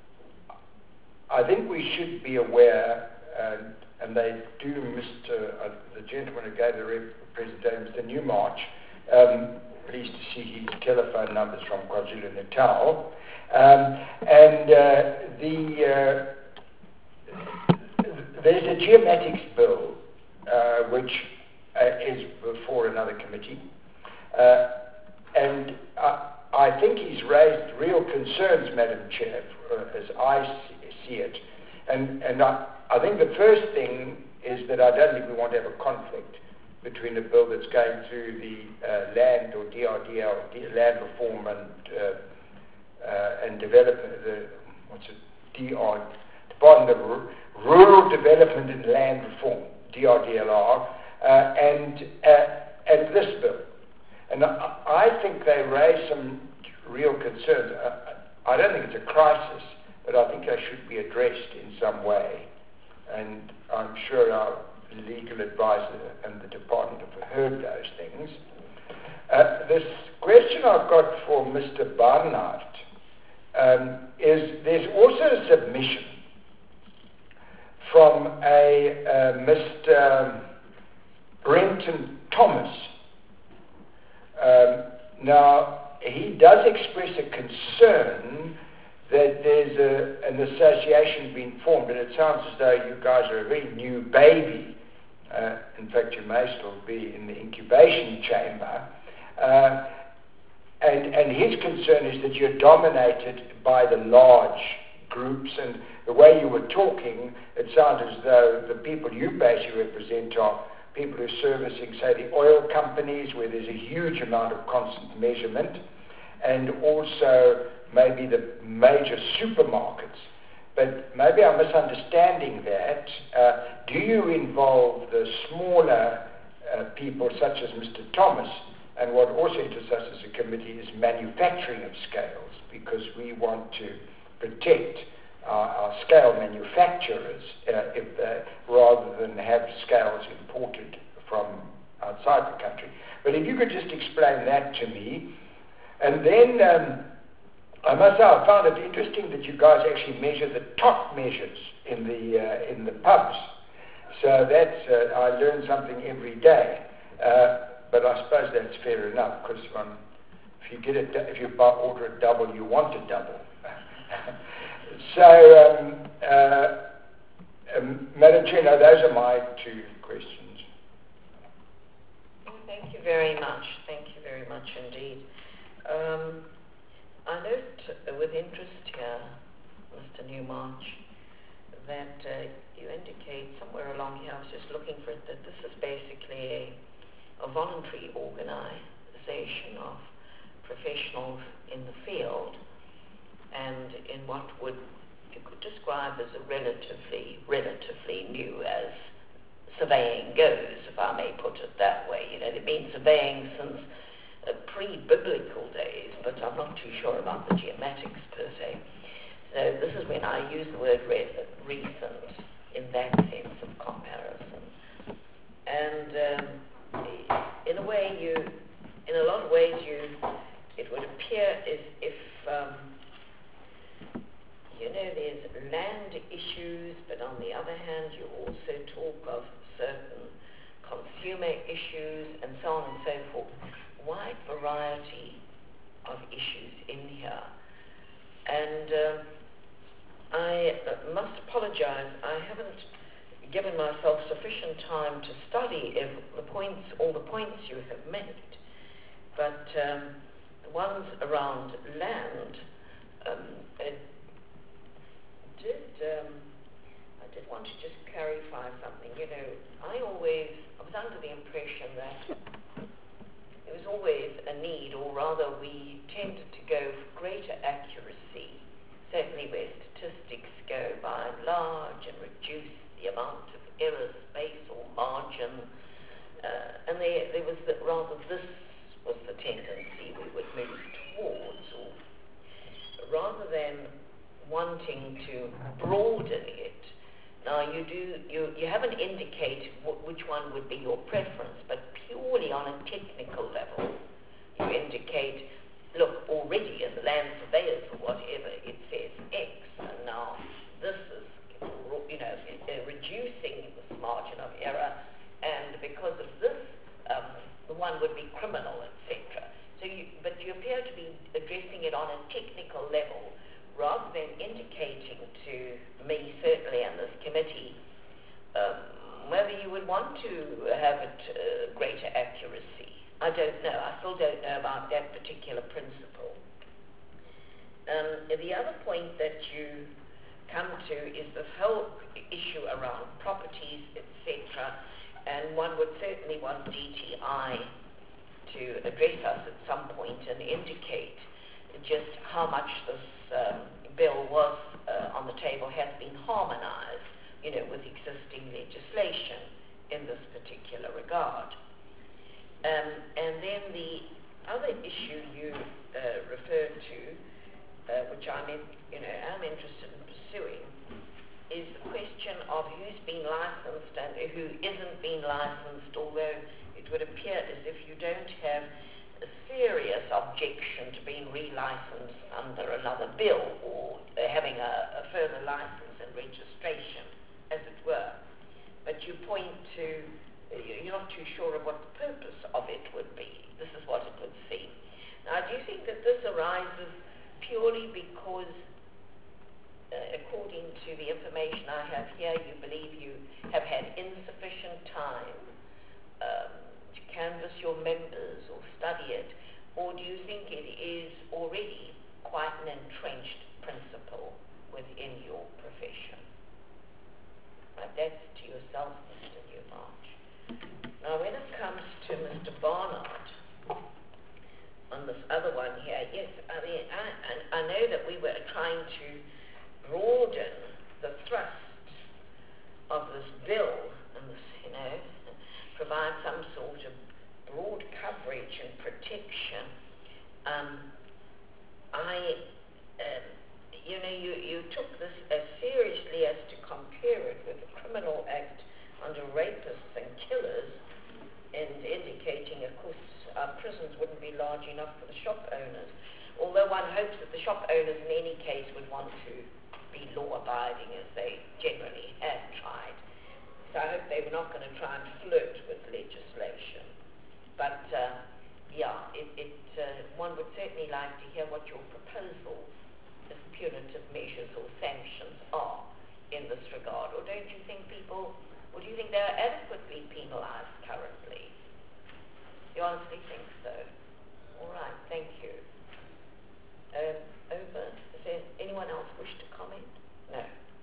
I think we should be aware, uh, and they do, Mister Uh, the gentleman who gave the rep- presentation, Mister Newmarch, um, pleased to see his telephone numbers from KwaZulu-Natal. Um, and uh, the uh, there's a geomatics bill uh, which uh, is before another committee. Uh, And I, I think he's raised real concerns, Madam Chair, uh, as I see, see it. And, and I, I think the first thing is that I don't think we want to have a conflict between a bill that's going through the uh, land or D R D L, D- land reform and uh, uh, and development, the, what's it, D R, Department of R- Rural Development and Land Reform, D R D L R, uh, and uh, and this bill. And I, I think they raise some real concerns. I, I don't think it's a crisis, but I think they should be addressed in some way. And I'm sure our legal advisor and the department have heard those things. Uh, this question I've got for Mister Barnard um, is there's also a submission from a uh, Mister Brenton Thomas. Um, now, he does express a concern that there's a, an association being formed, and it sounds as though you guys are a very new baby. Uh, in fact, you may still be in the incubation chamber. Uh, and, and his concern is that you're dominated by the large groups, and the way you were talking, it sounded as though the people you basically represent are people who are servicing, say, the oil companies, where there's a huge amount of constant measurement, and also maybe the major supermarkets. But maybe I'm misunderstanding that. Uh, do you involve the smaller uh, people, such as Mister Thomas? And what also interests us as a committee is manufacturing of scales, because we want to protect Our, our scale manufacturers, uh, if they, rather than have scales imported from outside the country. But if you could just explain that to me. And then um, I must say I found it interesting that you guys actually measure the top measures in the uh, in the pubs. So that's uh, I learn something every day. Uh, but I suppose that's fair enough, because um, if you get it, if you buy, order a double, you want a double. So, um, uh, um, Madam Chair, now those are my two questions. Thank you very much. Thank you very much indeed. Um, I note uh, with interest here, Mister Newmarch, that uh, you indicate somewhere along here, I was just looking for it, that this is basically a, a voluntary organization of professionals in the field, and in what would you could describe as a relatively, relatively new as surveying goes, if I may put it that way. You know, they've been surveying since uh, pre-biblical days, but I'm not too sure about the geomatics per se. So this is when I use the word re- recent in that sense of comparison. And um, in a way, you, in a lot of ways, you, it would appear as if um, you know, there's land issues, but on the other hand, you also talk of certain consumer issues and so on and so forth. Wide variety of issues in here. And uh, I uh, must apologize, I haven't given myself sufficient time to study if the points, all the points you have made. But um, the ones around land, um, it, Did, um, I did want to just clarify something. You know, I always, I was under the impression that there was always a need, or rather we tended to go for greater accuracy, certainly where statistics go by and large, and reduce the amount of error space or margin. Uh, and there, there was that rather this was the tendency we would move towards, or rather than wanting to broaden it, Now you do you, you haven't indicated wh- which one would be your preference, but purely on a technical level, you indicate, look, already in the land surveyors or whatever, it says X, and now this is, you know, uh, reducing this margin of error, and because of this, um, the one would be criminal, et cetera. So you, but you appear to be addressing it on a technical level, rather than indicating to me, certainly in this committee, um, whether you would want to have it uh, greater accuracy. I don't know. I still don't know about that particular principle. Um, the other point that you come to is this whole issue around properties, et cetera, and one would certainly want D T I to address us at some point and indicate just how much this um, bill was uh, on the table has been harmonized, you know, with existing legislation in this particular regard. Um, and then the other issue you uh, referred to, uh, which I'm, in, you know, am interested in pursuing, is the question of who's been licensed and who isn't being licensed, although it would appear as if you don't have a serious objection to being relicensed under another bill or uh, having a, a further license and registration, as it were. But you point to, uh, you're not too sure of what the purpose of it would be. This is what it would seem. Now, do you think that this arises purely because, uh, according to the information I have here, you believe you have had insufficient time um, to canvass your members or study it, or do you think it is already quite an entrenched principle within your profession? Right, that's to yourself, Mister Newmarch. Now, when it comes to Mister Barnard, on this other one here, yes, I mean, I, I, I know that we were trying to broaden the thrust of this bill and this, you know, provide some sort of broad coverage and protection. Um, I, um, you know, you, you took this as seriously as to compare it with the Criminal Act under rapists and killers, and indicating, of course, our prisons wouldn't be large enough for the shop owners, although one hopes that the shop owners in any case would want to be law-abiding, as they generally have tried. So I hope they were not going to try and flirt with legislation. But, uh, yeah, it, it, uh, one would certainly like to hear what your proposals as punitive measures or sanctions are in this regard. Or don't you think people, or do you think they're adequately penalized currently? You honestly think so? All right, thank you. Um, over. Is there anyone else wish to comment? No.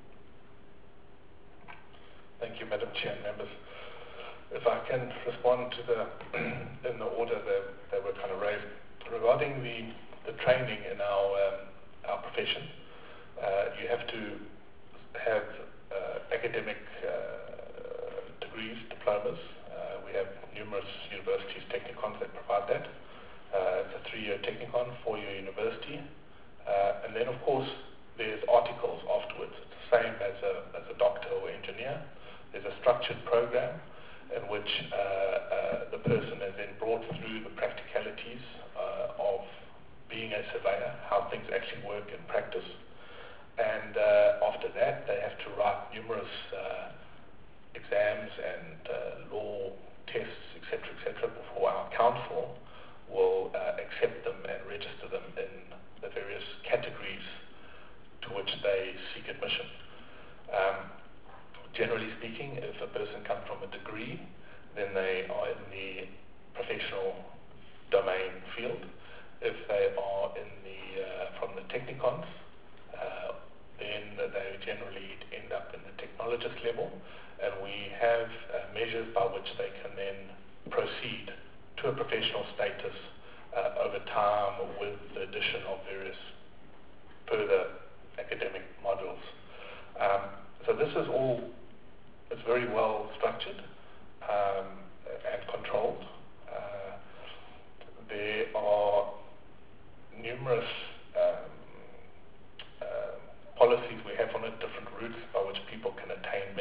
Thank you, Madam Chair and members. If I can respond to the, in the order that, that were kind of raised. Regarding the, the training in our, um, our profession, uh, you have to have uh, academic uh, degrees, diplomas. Uh, we have numerous universities, technicons that provide that. Uh, it's a three-year technicon, four-year university. Uh, and then, of course, there's articles afterwards. It's the same as a, as a doctor or engineer. There's a structured program in which uh, uh, the person is then brought through the practicalities uh, of being a surveyor, how things actually work in practice. And uh, after that, they have to write numerous uh, exams and uh, law tests, et cetera, et cetera, before our council will uh, accept them and register them in the various categories to which they seek admission. Um, Generally speaking, if a person comes from a degree, then they are in the professional domain field. If they are in the uh, from the technicons, uh, then they generally end up in the technologist level, and we have uh, measures by which they can then proceed to a professional status uh, over time with the addition of various further academic modules. Um, so this is all It's very well structured um, and controlled. Uh, there are numerous um, uh, policies we have on it, different routes by which people can attain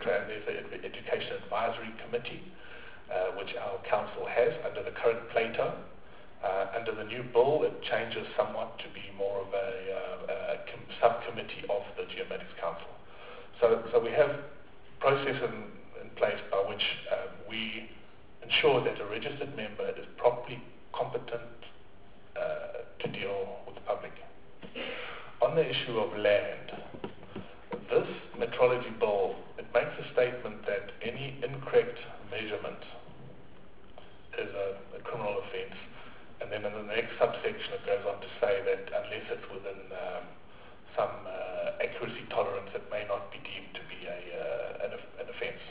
cetera. And there's an ed- Education Advisory Committee, uh, which our council has under the current Plato. Uh, under the new bill, it changes somewhat to be more of a, uh, a com- subcommittee of the Geomatics Council. So, so we have processes in, in place by which uh, we ensure that a registered member is properly competent uh, to deal with the public. On the issue of land, this metrology bill, it makes a statement that any incorrect measurement is a, a criminal offence. And then in the next subsection it goes on to say that unless it's within um, some uh, accuracy tolerance, it may not be deemed to be a, uh, an, an offence.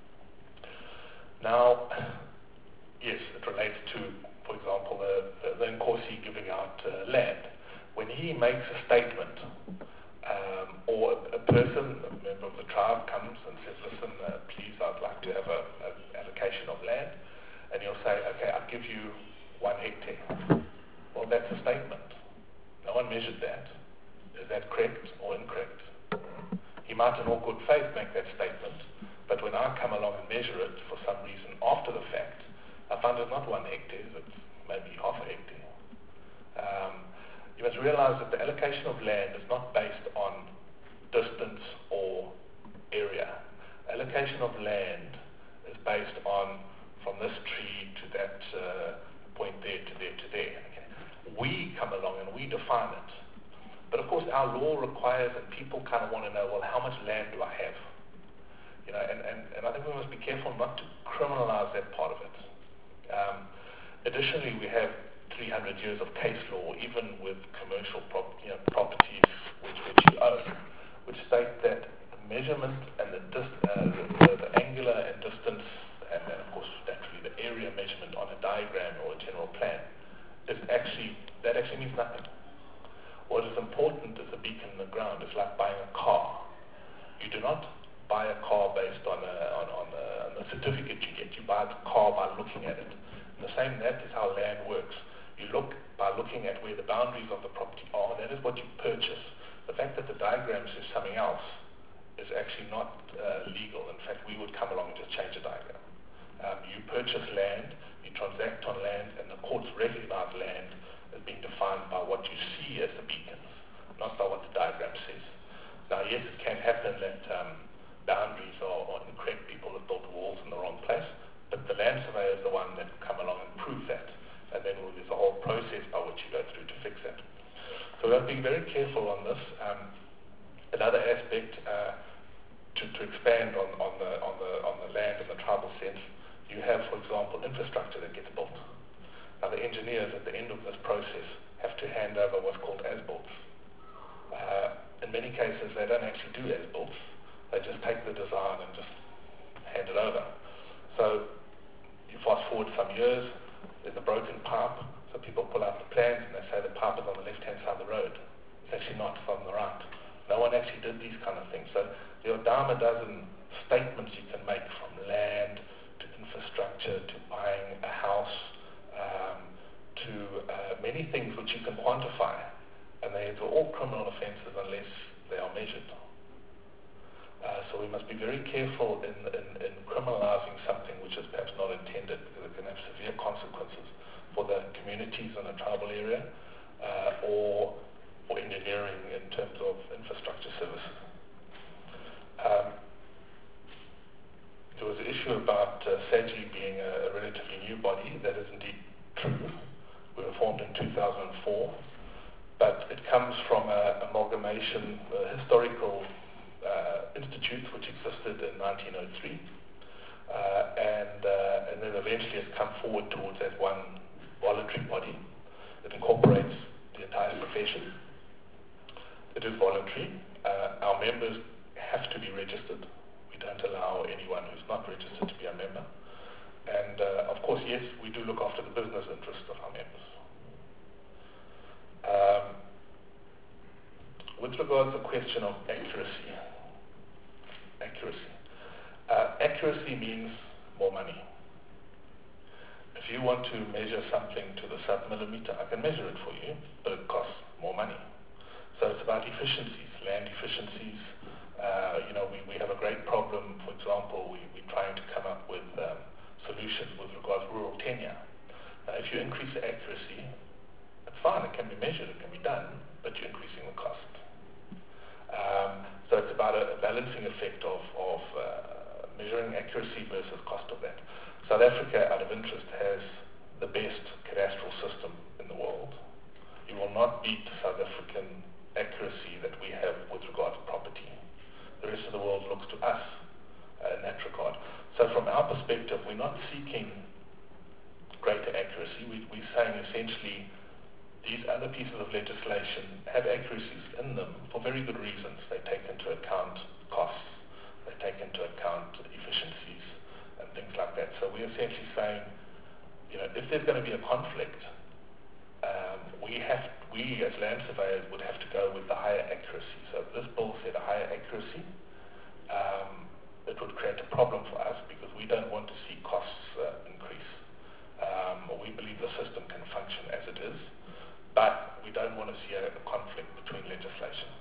Now, yes, it relates to, for example, the, the, the Nkosi giving out uh, land. When he makes a statement, um, or a, a person, a member of the tribe comes and says, listen, uh, please, I'd like to have an allocation of land, and he'll say, okay, I'll give you one hectare. Well, that's a statement. No one measured that. Is that correct or incorrect? He might in all good faith make that statement, but when I come along and measure it for some reason after the fact, I find it's not one hectare, it's maybe half a hectare. Um, you must realize that the allocation of land is not based on distance or area. Allocation of land is based on from this tree to that uh, point there to there to there. Okay. We come along and we define it. But of course our law requires that people kind of want to know, well, how much land do I have? You know, and, and, and I think we must be careful not to criminalize that part of it. Um, additionally, we have three hundred years of case law, even with commercial prop, you know, properties which, which you own, which state that the measurement and the, dis- uh, the, the, the angular and distance and then of course naturally the area measurement on a diagram or a general plan is actually, that actually means nothing. What is important is the beacon in the ground. It's like buying a car. You do not buy a car based on, a, on, on, a, on the certificate you get. You buy the car by looking at it. And the same, that is how land works. You look by looking at where the boundaries of the property are. That is what you purchase. The fact that the diagram says something else is actually not uh, legal. In fact, we would come along and just change the diagram. Um, you purchase land, you transact on land, and the courts recognize land as being defined by what you see as the beacons, not by what the diagram says. Now, yes, it can happen that um, boundaries are, are incorrect. People have built walls in the wrong place, but the land surveyor is the one that will come along and prove that, and then well, there's a whole process by which you go through to fix that. So we have to be very careful on this. Um, another aspect uh, to, to expand on, on, the, on, the, on the land in the tribal sense, you have, for example, infrastructure that gets built. Now, the engineers at the end of this process have to hand over what's called as-builts. Uh, in many cases, they don't actually do as-builts. They just take the design and just hand it over. So you fast forward some years, there's a broken pipe, so people pull out the plans and they say the pipe is on the left-hand side of the road. It's actually not, it's on the right. No one actually did these kind of things. So there are a dime a dozen statements you can make from land to infrastructure, to buying a house, um, to uh, many things which you can quantify, and they are all criminal offences unless they are measured. Uh, so we must be very careful in, in, in criminalising something which is perhaps not intended, because it can have severe consequences for the communities in a tribal area, uh, or for engineering in terms of infrastructure services. Um, There was an issue about uh, SAGI being a, a relatively new body. That is indeed true. We were formed in two thousand four, but it comes from an amalgamation, a historical uh, institute which existed in nineteen oh three, uh, and, uh, and then eventually has come forward towards as one voluntary body. It incorporates the entire profession. It is voluntary. Uh, our members have to be registered. We don't allow anyone who's not registered to be a member. And uh, of course, yes, we do look after the business interests of our members. Um, with regards to the question of accuracy, accuracy, uh, accuracy means more money. If you want to measure something to the sub-millimeter, I can measure it for you, but it costs more money. So it's about efficiencies, land efficiencies. Uh, you know, we, we have a great problem, for example, about a, a balancing effect of, of uh, measuring accuracy versus cost of that. South Africa, out of interest, has the best cadastral system in the world. You will not beat South African accuracy that we have with regard to property. The rest of the world looks to us uh, in that regard. So from our perspective, we're not seeking greater accuracy. We, we're saying essentially these other pieces of legislation have accuracies in them for very good reasons. They take into account costs, they take into account efficiencies and things like that. So we're essentially saying, you know, if there's going to be a conflict, um, we have, we as land surveyors would have to go with the higher accuracy. So if this bill said a higher accuracy, um, it would create a problem for us because we don't want to see costs uh, increase. Um, we believe the system can function as it is, but we don't want to see a, a conflict between legislation.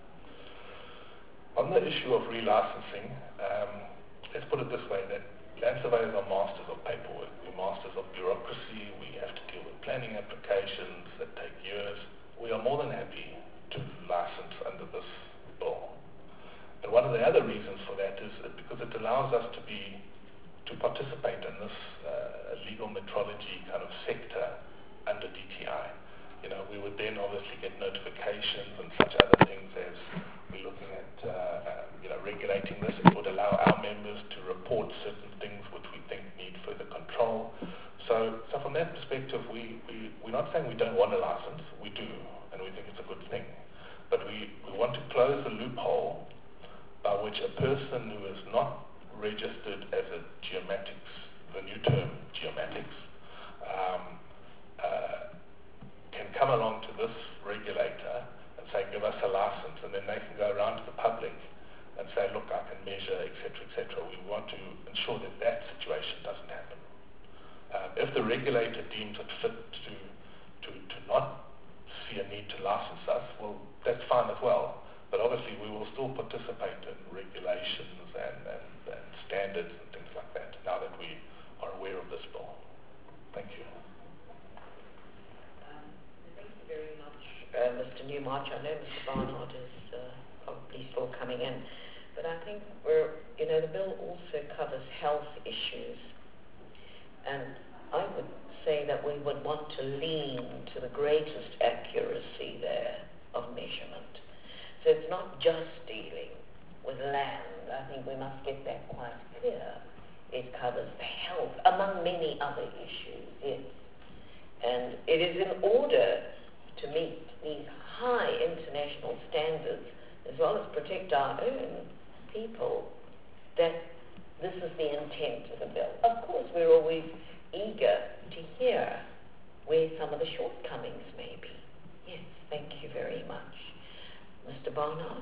On the issue of relicensing, um, let's put it this way, that land surveyors are masters of paperwork. We're masters of bureaucracy. We have to deal with planning applications that take years. We are more than happy to license under this bill. And one of the other reasons for that is that because it allows us to be, to participate in this uh, legal metrology kind of sector under D T I. You know, we would then obviously get notifications and such other things as we're looking at, uh, uh, you know, regulating this. It would allow our members to report certain things which we think need further control. So, so from that perspective, we, we, we're not saying we don't want a license. We do, and we think it's a good thing. But we, we want to close the loophole by which a person who is not registered as a geomatics, the new term, geomatics, um, uh, can come along to this regulator and say, give us a license, and then they can go around to the public and say, look, I can measure, et cetera, et cetera. We want to ensure that that situation doesn't happen. Um, if the regulator deems it fit to, to, to not see a need to license us, well, that's fine as well. But obviously we will still participate in regulations and, and, and standards and things like that, now that we are aware of this bill. Thank you. Uh, Mister Newmarch, I know Mister Barnard is uh, probably still coming in, but I think we're, you know, the bill also covers health issues, and I would say that we would want to lean to the greatest accuracy there of measurement. So it's not just dealing with land. I think we must get that quite clear. It covers the health, among many other issues, yes. And it is in order to meet these high international standards, as well as protect our own people, that this is the intent of the bill. Of course, we're always eager to hear where some of the shortcomings may be. Yes, thank you very much. Mister Barnard?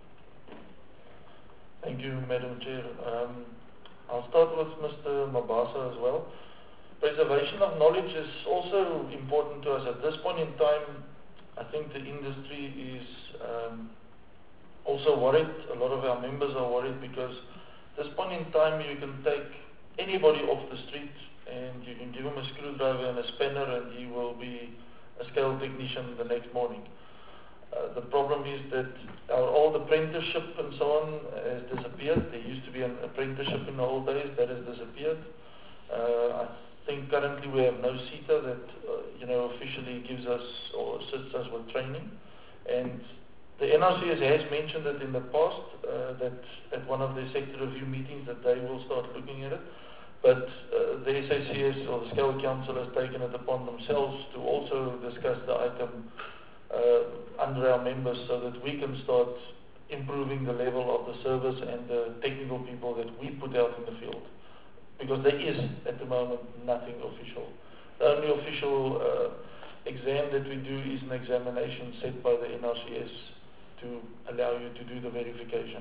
Thank you, Madam Chair. Um, I'll start with Mister Mabasa as well. Preservation of knowledge is also important to us. At this point in time, I think the industry is um, also worried. A lot of our members are worried because at this point in time you can take anybody off the street and you can give him a screwdriver and a spanner and he will be a scale technician the next morning. Uh, the problem is that our old apprenticeship and so on has disappeared. There used to be an apprenticeship in the old days, that has disappeared. Uh, I think currently we have no CETA that uh, you know, officially gives us or assists us with training. And the N R C S has mentioned it in the past, uh, that at one of their sector review meetings that they will start looking at it. But uh, the S A C S or the Scale Council has taken it upon themselves to also discuss the item uh, under our members so that we can start improving the level of the service and the technical people that we put out in the field. Because there is, at the moment, nothing official. The only official uh, exam that we do is an examination set by the N R C S to allow you to do the verification.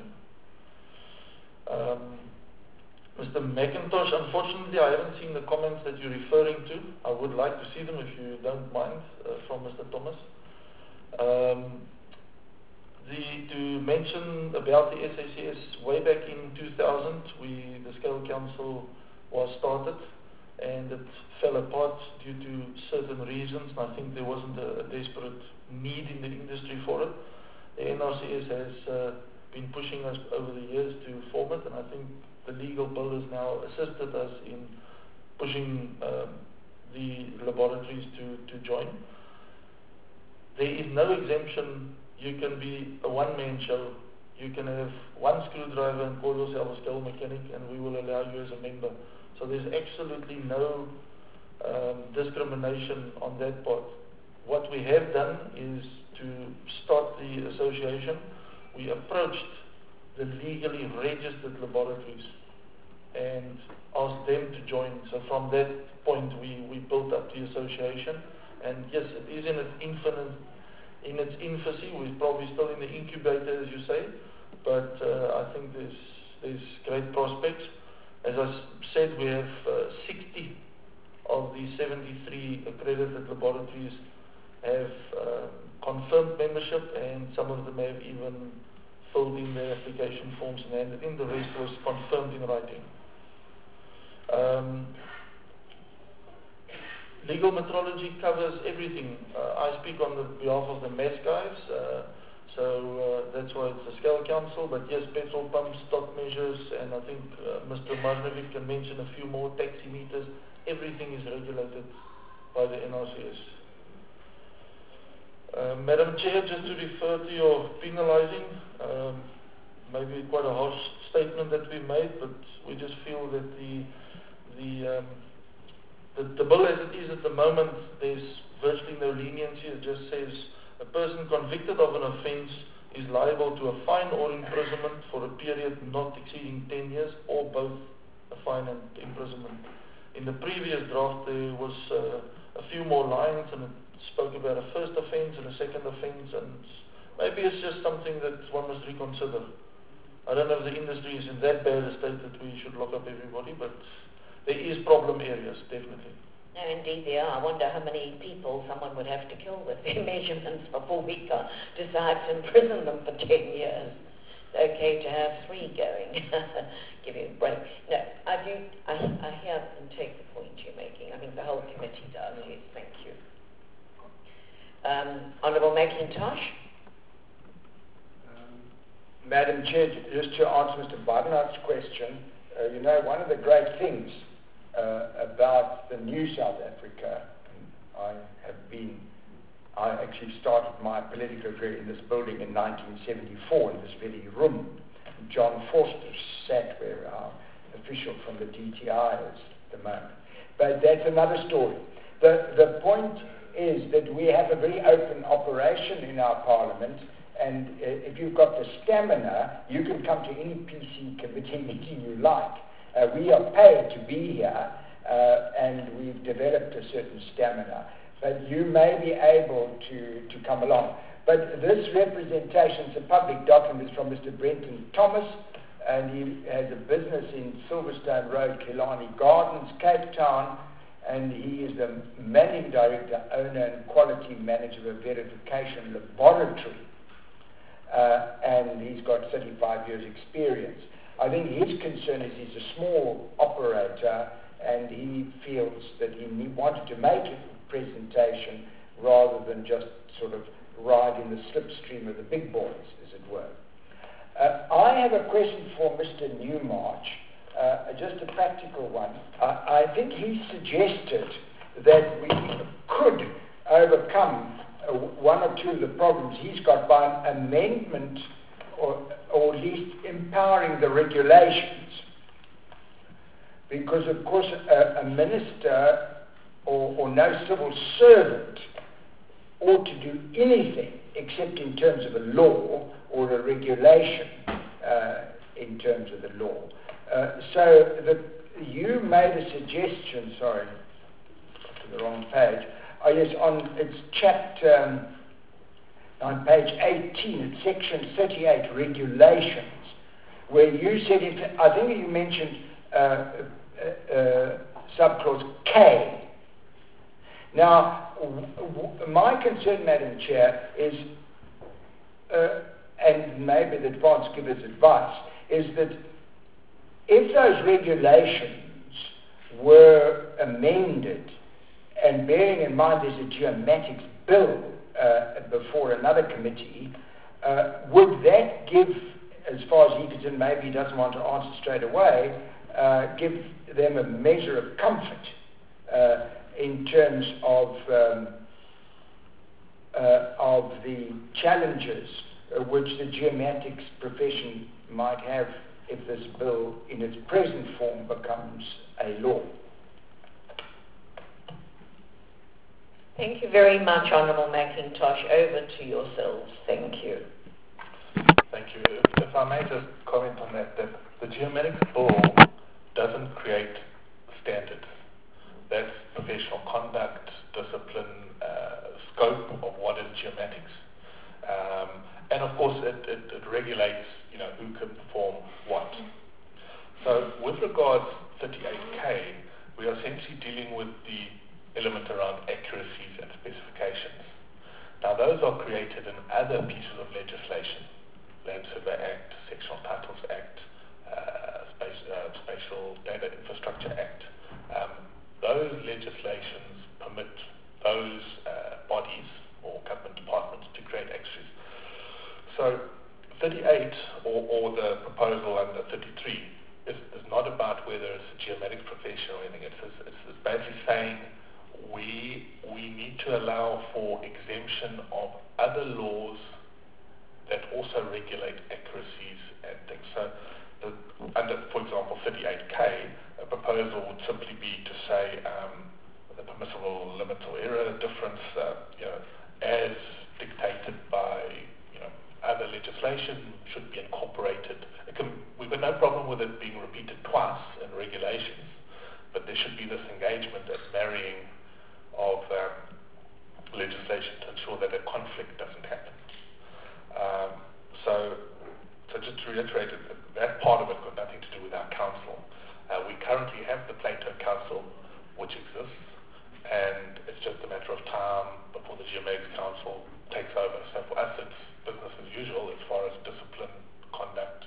Um, Mister McIntosh, unfortunately I haven't seen the comments that you're referring to. I would like to see them if you don't mind, uh, from Mister Thomas. Um, the, to mention about the S A C S, way back in two thousand, we, the Scale Council was started and it fell apart due to certain reasons, and I think there wasn't a, a desperate need in the industry for it. The N R C S has uh, been pushing us over the years to form it, and I think the legal bill has now assisted us in pushing um, the laboratories to, to join. There is no exemption. You can be a one-man show. You can have one screwdriver and call yourself a scale mechanic, and we will allow you as a member. So there's absolutely no um, discrimination on that part. What we have done is to start the association. We approached the legally registered laboratories and asked them to join. So from that point, we, we built up the association. And yes, it is in its infinite, in its infancy. We're probably still in the incubator, as you say, but uh, I think there's there's great prospects. As I s- said, we have uh, sixty of the seventy-three accredited laboratories have uh, confirmed membership, and some of them have even filled in their application forms and handed in. The rest was confirmed in writing. Um, legal metrology covers everything. Uh, I speak on the behalf of the M A S guys, uh, so uh, that's why it's a scale council. But yes, petrol pumps, stock measures, and I think uh, Mister Marnovic can mention a few more, taximeters. Everything is regulated by the N R C S. Uh, Madam Chair, just to refer to your penalizing, um, maybe quite a harsh statement that we made, but we just feel that the the, um, the the bill as it is at the moment, there's virtually no leniency. It just says a person convicted of an offence is liable to a fine or imprisonment for a period not exceeding ten years, or both a fine and imprisonment. In the previous draft, there was uh, a few more lines, and it spoke about a first offence and a second offence, and maybe it's just something that one must reconsider. I don't know if the industry is in that bad a state that we should lock up everybody, but there is problem areas, definitely. No, indeed there are. I wonder how many people someone would have to kill with their measurements before we can decide to imprison them for ten years. Okay to have three going. Give you a break. No, I do, I, I hear and take the point you're making. I think the whole committee does. Yes, thank you. Um, Honourable McIntosh. Um, Madam Chair, just to answer Mister Barnard's question, uh, you know, one of the great things uh, about the new South Africa, and I have been, I actually started my political career in this building in nineteen seventy-four in this very room. John Forster sat where our official from the D T I is at the moment. But that's another story. The, the point is that we have a very open operation in our parliament, and uh, if you've got the stamina, you can come to any P C committee meeting you like. Uh, we are paid to be here, uh, and we've developed a certain stamina. But you may be able to, to come along. But this representation is a public document from Mister Brenton Thomas, and he has a business in Silverstone Road, Killarney Gardens, Cape Town, and he is the managing director, owner, and quality manager of Verification Laboratory. Uh, and he's got thirty-five years experience. I think his concern is he's a small operator, and he feels that he wanted to make a presentation rather than just sort of ride in the slipstream of the big boys, as it were. Uh, I have a question for Mister Newmarch, uh, just a practical one. I, I think he suggested that we could overcome uh, one or two of the problems he's got by an amendment, or, or at least empowering the regulations. Because, of course, a, a minister or, or no civil servant ought to do anything except in terms of a law or a regulation uh, in terms of the law. Uh, so the, you made a suggestion, sorry, to the wrong page. Oh yes, on it's chapter um, on page eighteen, it's section thirty-eight, regulations, where you said, if, I think you mentioned uh, uh, uh, subclause K. Now, w- w- my concern, Madam Chair, is, uh, and maybe the advance give us advice, is that if those regulations were amended, and bearing in mind there's a geomatics bill uh, before another committee, uh, would that give as far as he's concerned, maybe he doesn't want to answer straight away, uh, give them a measure of comfort uh, in terms of um, uh, of the challenges uh, which the geomatics profession might have if this bill in its present form becomes a law. Thank you very much, Honourable McIntosh. Over to yourselves. Thank you. Thank you. If, if I may just comment on that, that the geomatics bill doesn't create standards. That's professional conduct, discipline, uh, scope of what is geomatics. Um, and of course it, it, it regulates, you know, who can perform what. So with regards to thirty-eight K, we are essentially dealing with the element around accuracies and specifications. Now those are created in other pieces of legislation, Land Survey Act, Sectional Titles Act, uh, Space, uh, Spatial Data Infrastructure Act. Um, those legislations permit those uh, bodies or government departments to create accuracies. So thirty-eight or, or the proposal under thirty-three is, is not about whether it's a geomatics profession or anything. It's, it's, it's basically saying we we need to allow for exemption of other laws that also regulate accuracies and things. So the, under, for example, thirty-eight K, a proposal would simply be to say um, the permissible limit or error difference, uh, you know, as dictated by you know other legislation should be incorporated. It can, we've got no problem with it being repeated twice in regulations, but there should be this engagement and marrying of um, legislation to ensure that a conflict doesn't happen. Um, so, so just to reiterate, that part of it got nothing to do with our council. Uh, we currently have the Plato Council, which exists, and it's just a matter of time before the Geomatics Council takes over. So for us, it's business as usual as far as discipline, conduct,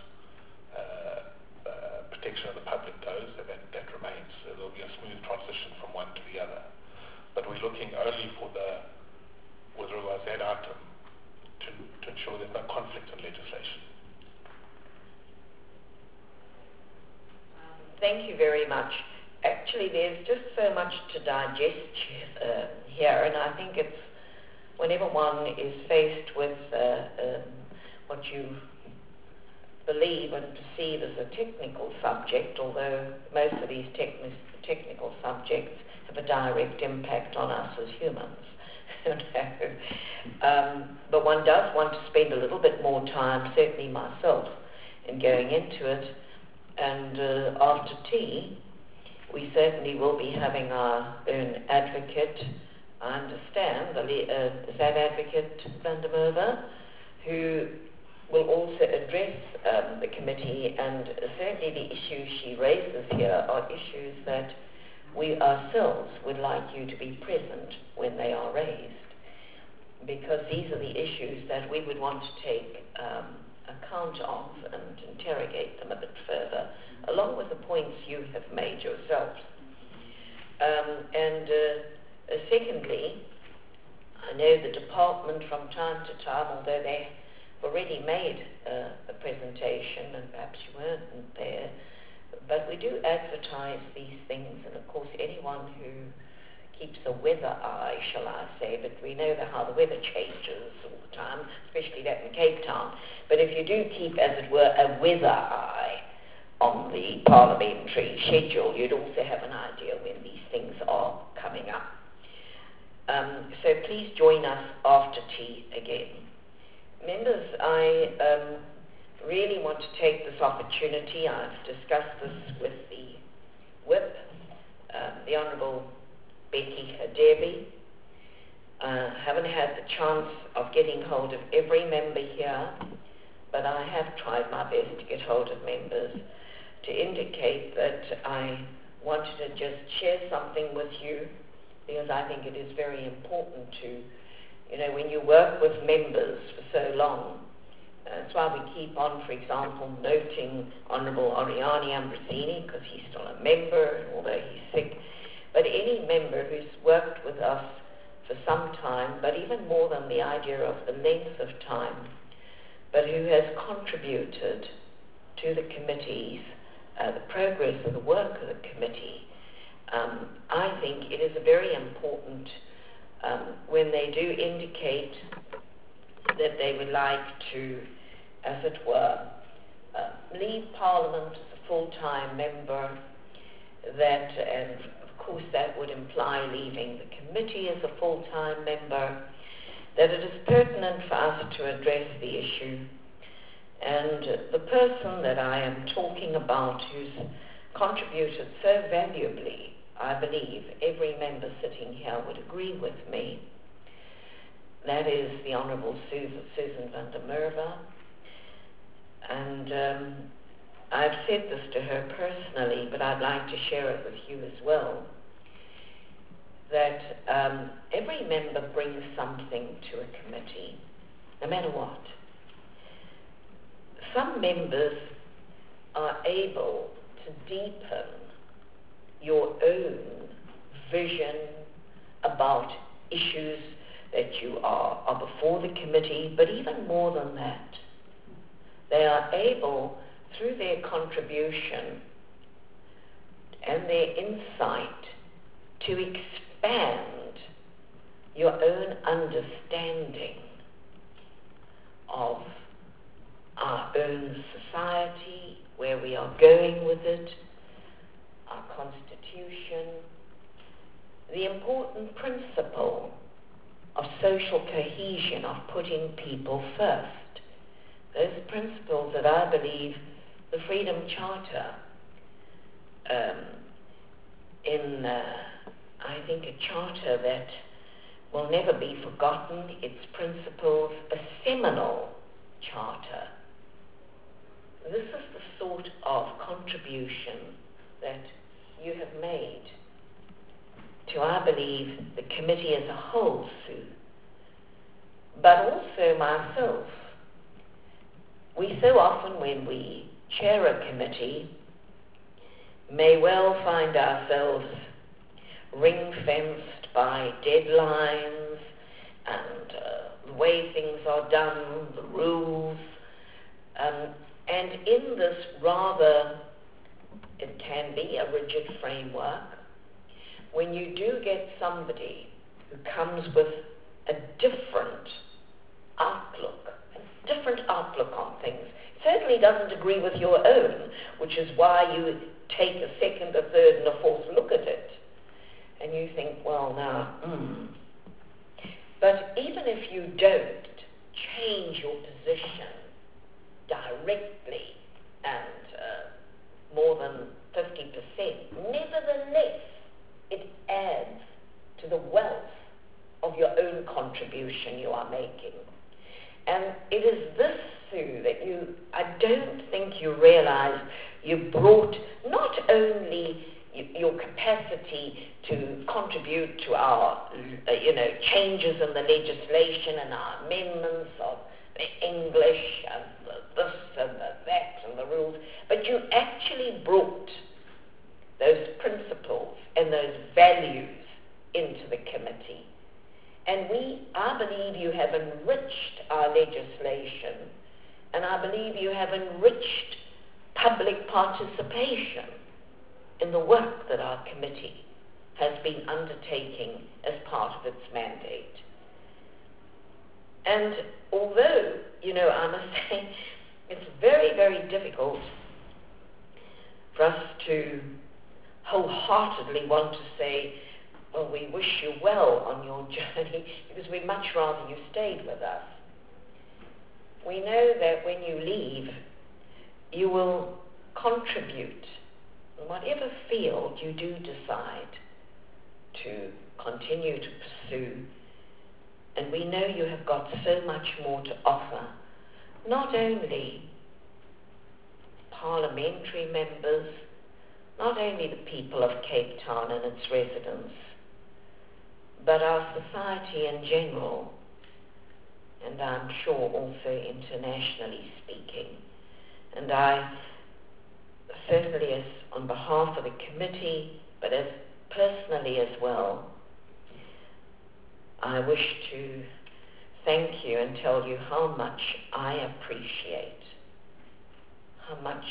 uh, uh, protection of the public goes, and that, that remains. So there'll be a smooth transition from one to the other. But we're looking only for the, with regards to that item, to, to ensure there's no conflict in legislation. Thank you very much. Actually, there's just so much to digest uh, here, and I think it's whenever one is faced with uh, um, what you believe and perceive as a technical subject, although most of these techni- technical subjects have a direct impact on us as humans. You know? um, but one does want to spend a little bit more time, certainly myself, in going into it. And uh, after tea, we certainly will be having our own advocate. I understand, the, uh, is that Advocate van der Merwe, who will also address um, the committee, and certainly the issues she raises here are issues that we ourselves would like you to be present when they are raised, because these are the issues that we would want to take um, account of and interrogate them a bit further, along with the points you have made yourselves. Um, and uh, uh, secondly, I know the department from time to time, although they have already made uh, a presentation, and perhaps you weren't there, but we do advertise these things, and of course anyone who keeps a weather eye, shall I say, but we know that how the weather changes all the time, especially that in Cape Town. But if you do keep, as it were, a weather eye on the parliamentary schedule, you'd also have an idea when these things are coming up. Um, so please join us after tea again. Members, I um, really want to take this opportunity. I've discussed this with the Whip, uh, the Honourable Becky Hadebe. I uh, haven't had the chance of getting hold of every member here, but I have tried my best to get hold of members to indicate that I wanted to just share something with you, because I think it is very important to, you know, when you work with members for so long, that's why we keep on, for example, noting Honourable Oriani Ambrosini, because he's still a member, although he's sick. But any member who's worked with us for some time, but even more than the idea of the length of time, but who has contributed to the committee's, uh, the progress of the work of the committee. Um, I think it is a very important, um, when they do indicate that they would like to, as it were, uh, leave Parliament as a full-time member, that, and of course that would imply leaving the committee as a full-time member, that it is pertinent for us to address the issue. And the person that I am talking about, who's contributed so valuably, I believe every member sitting here would agree with me, that is the Honourable Susan, Susan van der Merwe. And um, I've said this to her personally, but I'd like to share it with you as well, that um, every member brings something to a committee, no matter what. Some members are able to deepen your own vision about issues that you are, are before the committee, but even more than that, they are able, through their contribution and their insight, to expand your own understanding of our own society, where we are going with it, our constitution, the important principle of social cohesion, of putting people first. Those principles that I believe the Freedom Charter, um, in, uh, I think, a charter that will never be forgotten, its principles, a seminal charter. This is the sort of contribution that you have made to, I believe, the committee as a whole, Sue, but also myself. We so often, when we chair a committee, may well find ourselves ring-fenced by deadlines and uh, the way things are done, the rules, um, and in this rather, it can be a rigid framework, when you do get somebody who comes with a different outlook, a different outlook on things, certainly doesn't agree with your own, which is why you take a second, a third, and a fourth look at it. And you think, well, now, mm. But even if you don't change your position directly and uh, more than fifty percent, nevertheless, it adds to the wealth of your own contribution you are making. And it is this, Sue, that you, I don't think you realize you brought not only your capacity to contribute to our, uh, you know, changes in the legislation and our amendments of the English and the this and the that and the rules, but you actually brought those principles and those values into the committee. And we, I believe you have enriched our legislation, and I believe you have enriched public participation in the work that our committee has been undertaking as part of its mandate. And although, you know, I must say, it's very, very difficult for us to wholeheartedly want to say, well, we wish you well on your journey, because we'd much rather you stayed with us. We know that when you leave, you will contribute in whatever field you do decide to continue to pursue. And we know you have got so much more to offer, not only parliamentary members, not only the people of Cape Town and its residents, but our society in general, and I'm sure also internationally speaking. And I certainly, as on behalf of the committee, but as personally as well, I wish to thank you and tell you how much I appreciate, how much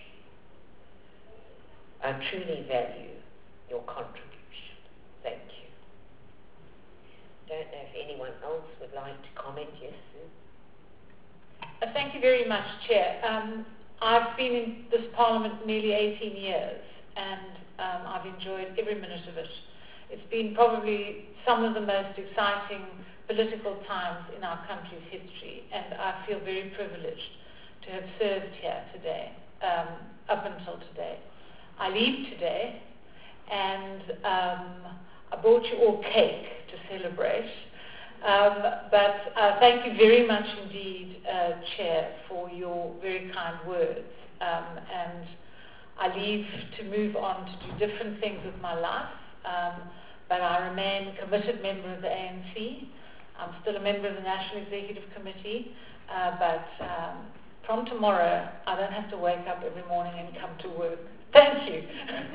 I truly value your contribution. Thank you. Don't know if anyone else would like to comment. Yes, Sue? Uh, thank you very much, Chair. Um, I've been in this Parliament nearly eighteen years, and um, I've enjoyed every minute of it. It's been probably some of the most exciting political times in our country's history, and I feel very privileged to have served here today, um, up until today. I leave today, and um, I brought you all cake to celebrate. Um, but uh, thank you very much indeed, uh, Chair, for your very kind words. Um, and I leave to move on to do different things with my life, um, but I remain a committed member of the A N C. I'm still a member of the National Executive Committee, uh, but um, from tomorrow I don't have to wake up every morning and come to work. Thank you.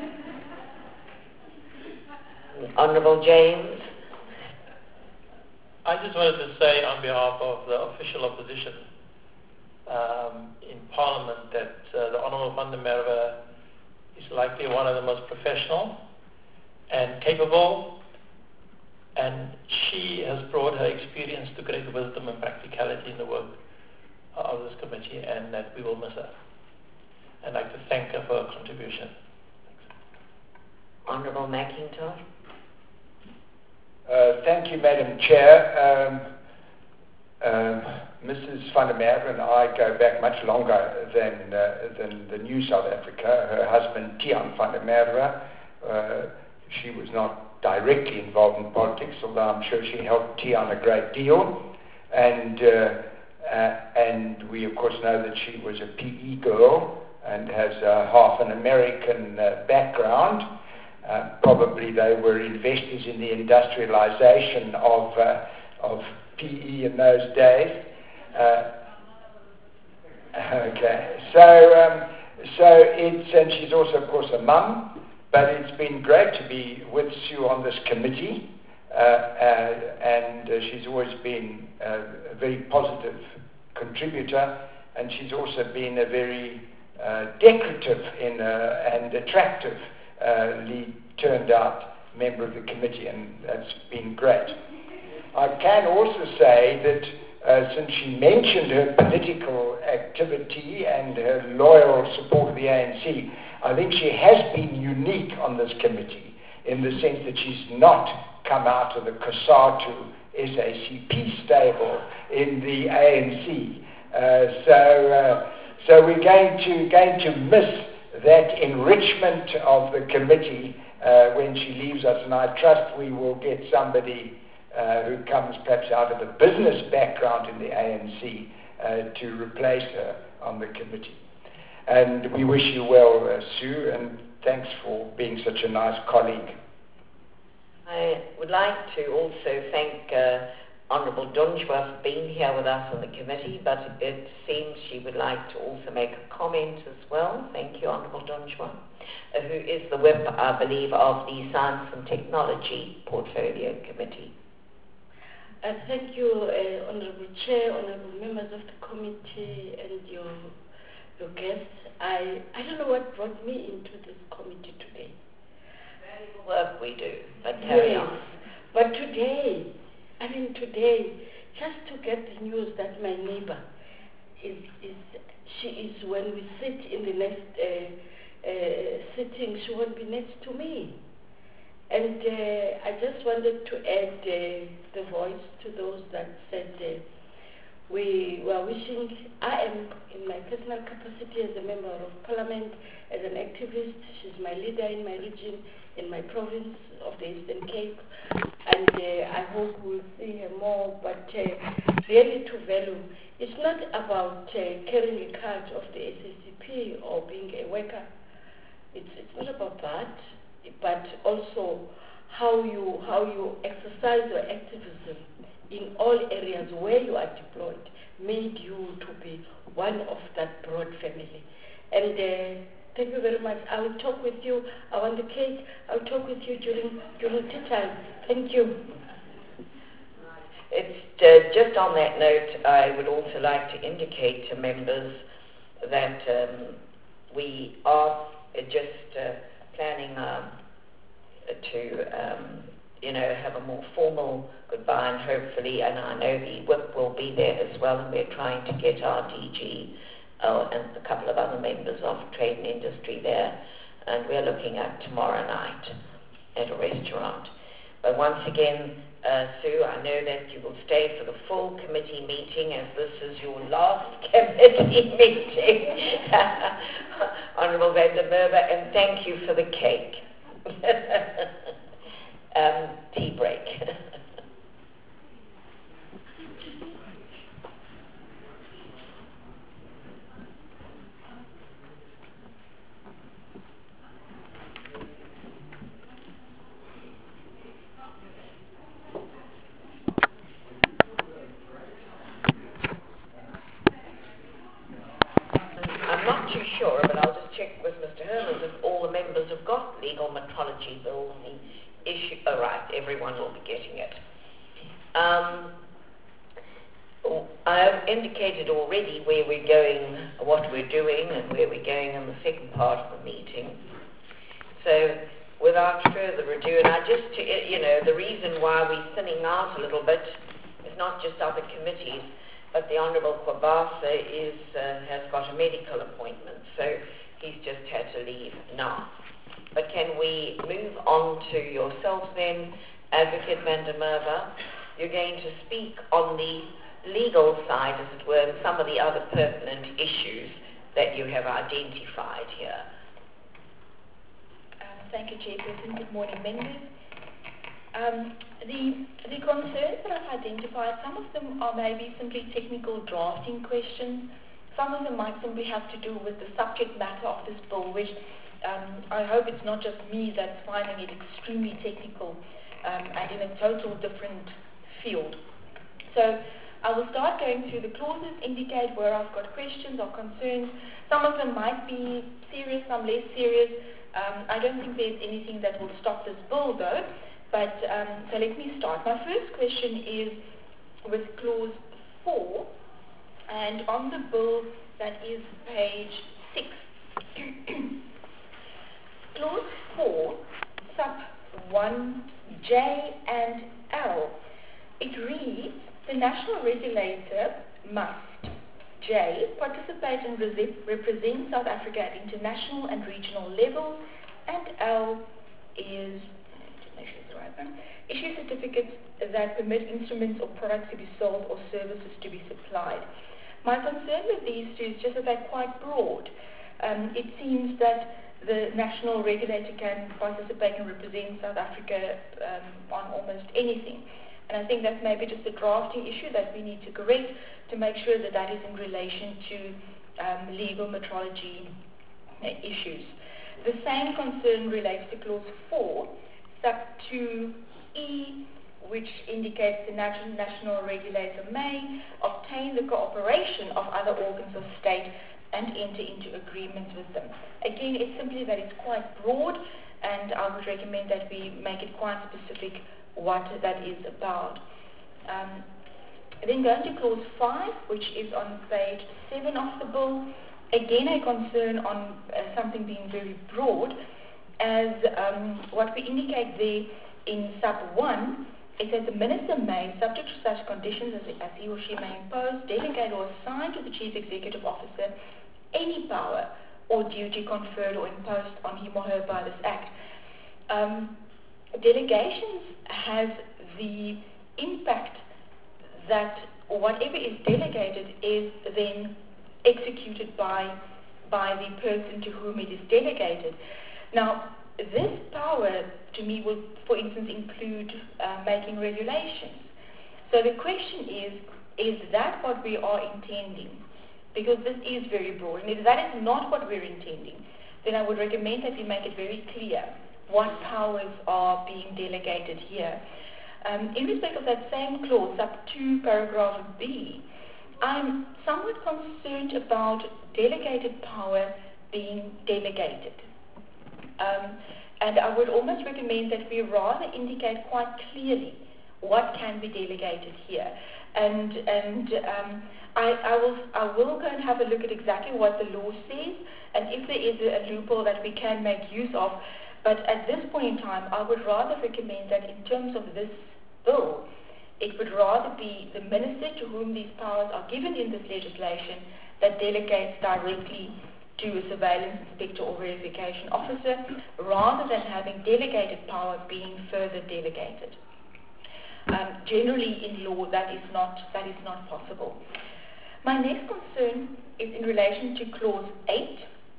Honourable James. I just wanted to say on behalf of the official opposition um, in Parliament that uh, the Honourable van der Merwe is likely one of the most professional and capable, and she has brought her experience to great wisdom and practicality in the work of this committee, and that we will miss her. I'd like to thank her for her contribution. Honourable McIntosh. Uh, thank you, Madam Chair. Um, um, Missus van der Merwe and I go back much longer than, uh, than the New South Africa. Her husband, Tiaan van der Merwe, uh, she was not directly involved in politics, although I'm sure she helped Tiaan a great deal. And, uh, uh, and we, of course, know that she was a P E girl and has uh, half an American uh, background. Uh, probably they were investors in the industrialization of, uh, of P E in those days. Uh, okay, so, um, so it's, and she's also, of course, a mum, but it's been great to be with Sue on this committee, uh, uh, and uh, she's always been uh, a very positive contributor, and she's also been a very uh, decorative in, uh, and attractive Uh, lead turned out member of the committee, and that's been great. I can also say that uh, since she mentioned her political activity and her loyal support of the A N C, I think she has been unique on this committee in the sense that she's not come out of the COSATU S A C P stable in the A N C. Uh, so, uh, so we're going to, going to miss that enrichment of the committee uh, when she leaves us, and I trust we will get somebody uh, who comes perhaps out of a business background in the A N C uh, to replace her on the committee. And we wish you well, uh, Sue, and thanks for being such a nice colleague. I would like to also thank uh, Honourable Dunjwa for being here with us on the committee, but it seems she would like to also make a comment as well. Thank you, Honourable Dunjwa, uh, who is the whip, I believe, of the Science and Technology Portfolio Committee. Uh, thank you, uh, Honourable Chair, Honourable members of the committee, and your your guests. I, I don't know what brought me into this committee today. Very work we do, but carry yes. on. But today, I mean today, just to get the news that my neighbor is, is she is, when we sit in the next uh, uh, sitting, she won't be next to me. And uh, I just wanted to add uh, the voice to those that said uh, we were wishing, I am in my personal capacity as a member of parliament, as an activist, she's my leader in my region, in my province of the Eastern Cape, and uh, I hope we'll see her more, but uh, really to value, it's not about uh, carrying a card of the S A C P or being a worker, it's, it's not about that, but also how you, how you exercise your activism in all areas where you are deployed made you to be one of that broad family. And uh, thank you very much. I will talk with you. I want the cake. I'll talk with you during, during tea time. Thank you. It's uh, just on that note, I would also like to indicate to members that um, we are just uh, planning um, to, um, you know, have a more formal goodbye, and hopefully, and I know the whip will be there as well, and we're trying to get our D G uh, and a couple of other members of trade and industry there, and we're looking at tomorrow night at a restaurant. But once again, uh, Sue, I know that you will stay for the full committee meeting, as this is your last committee meeting, Honourable van der Merwe, and thank you for the cake. um, tea break. I'm not too sure, but I'll just check with Mister Hermans if all the members have got legal metrology bills and the issue. Oh, right, everyone will be getting it. Um, I've indicated already where we're going, what we're doing, and where we're going in the second part of the meeting. So, without further ado, and I just, you know, the reason why we're thinning out a little bit is not just other committees, but the Honourable Kwabasa is, uh, has got a medical appointment, so he's just had to leave now. But can we move on to yourself then, Advocate van der Merwe? You're going to speak on the legal side, as it were, and some of the other pertinent issues that you have identified here. Um, thank you, Chairperson. Good morning, members. Um, the, the concerns that I've identified, some of them are maybe simply technical drafting questions. Some of them might simply have to do with the subject matter of this bill, which um, I hope it's not just me that's finding it extremely technical um, and in a total different field. So I will start going through the clauses, indicate where I've got questions or concerns. Some of them might be serious, some less serious. Um, I don't think there's anything that will stop this bill, though. But, um, so let me start. My first question is with clause four, and on the bill that is page six. Clause four, sub one, J and L, it reads, the national regulator must, J, participate and re- represent South Africa at international and regional levels, and L is issue certificates that permit instruments or products to be sold or services to be supplied. My concern with these two is just that they're quite broad. Um, it seems that the national regulator can participate and represent South Africa um, on almost anything. And I think that's maybe just a drafting issue that we need to correct to make sure that that is in relation to um, legal metrology uh, issues. The same concern relates to clause four, sub two E, which indicates the national, national regulator may obtain the cooperation of other organs of state and enter into agreements with them. Again, it's simply that it's quite broad, and I would recommend that we make it quite specific what that is about. Um, then going to clause five, which is on page seven of the bill, again a concern on uh, something being very broad, as um, what we indicate there in sub one is that the minister may, subject to such conditions as, as he or she may impose, delegate or assign to the chief executive officer any power or duty conferred or imposed on him or her by this act. Um, delegations has the impact that whatever is delegated is then executed by, by the person to whom it is delegated. Now, this power, to me, will, for instance, include uh, making regulations. So the question is, is that what we are intending? Because this is very broad. And if that is not what we're intending, then I would recommend that we make it very clear what powers are being delegated here. Um, in respect of that same clause, sub two, paragraph B, I'm somewhat concerned about delegated power being delegated. Um, and I would almost recommend that we rather indicate quite clearly what can be delegated here. And, and um, I, I, will, I will go and have a look at exactly what the law says, and if there is a, a loophole that we can make use of. But at this point in time, I would rather recommend that in terms of this bill, it would rather be the minister to whom these powers are given in this legislation that delegates directly to a surveillance inspector or verification officer, rather than having delegated power being further delegated. Um, generally in law, that is not that is not possible. My next concern is in relation to clause eight.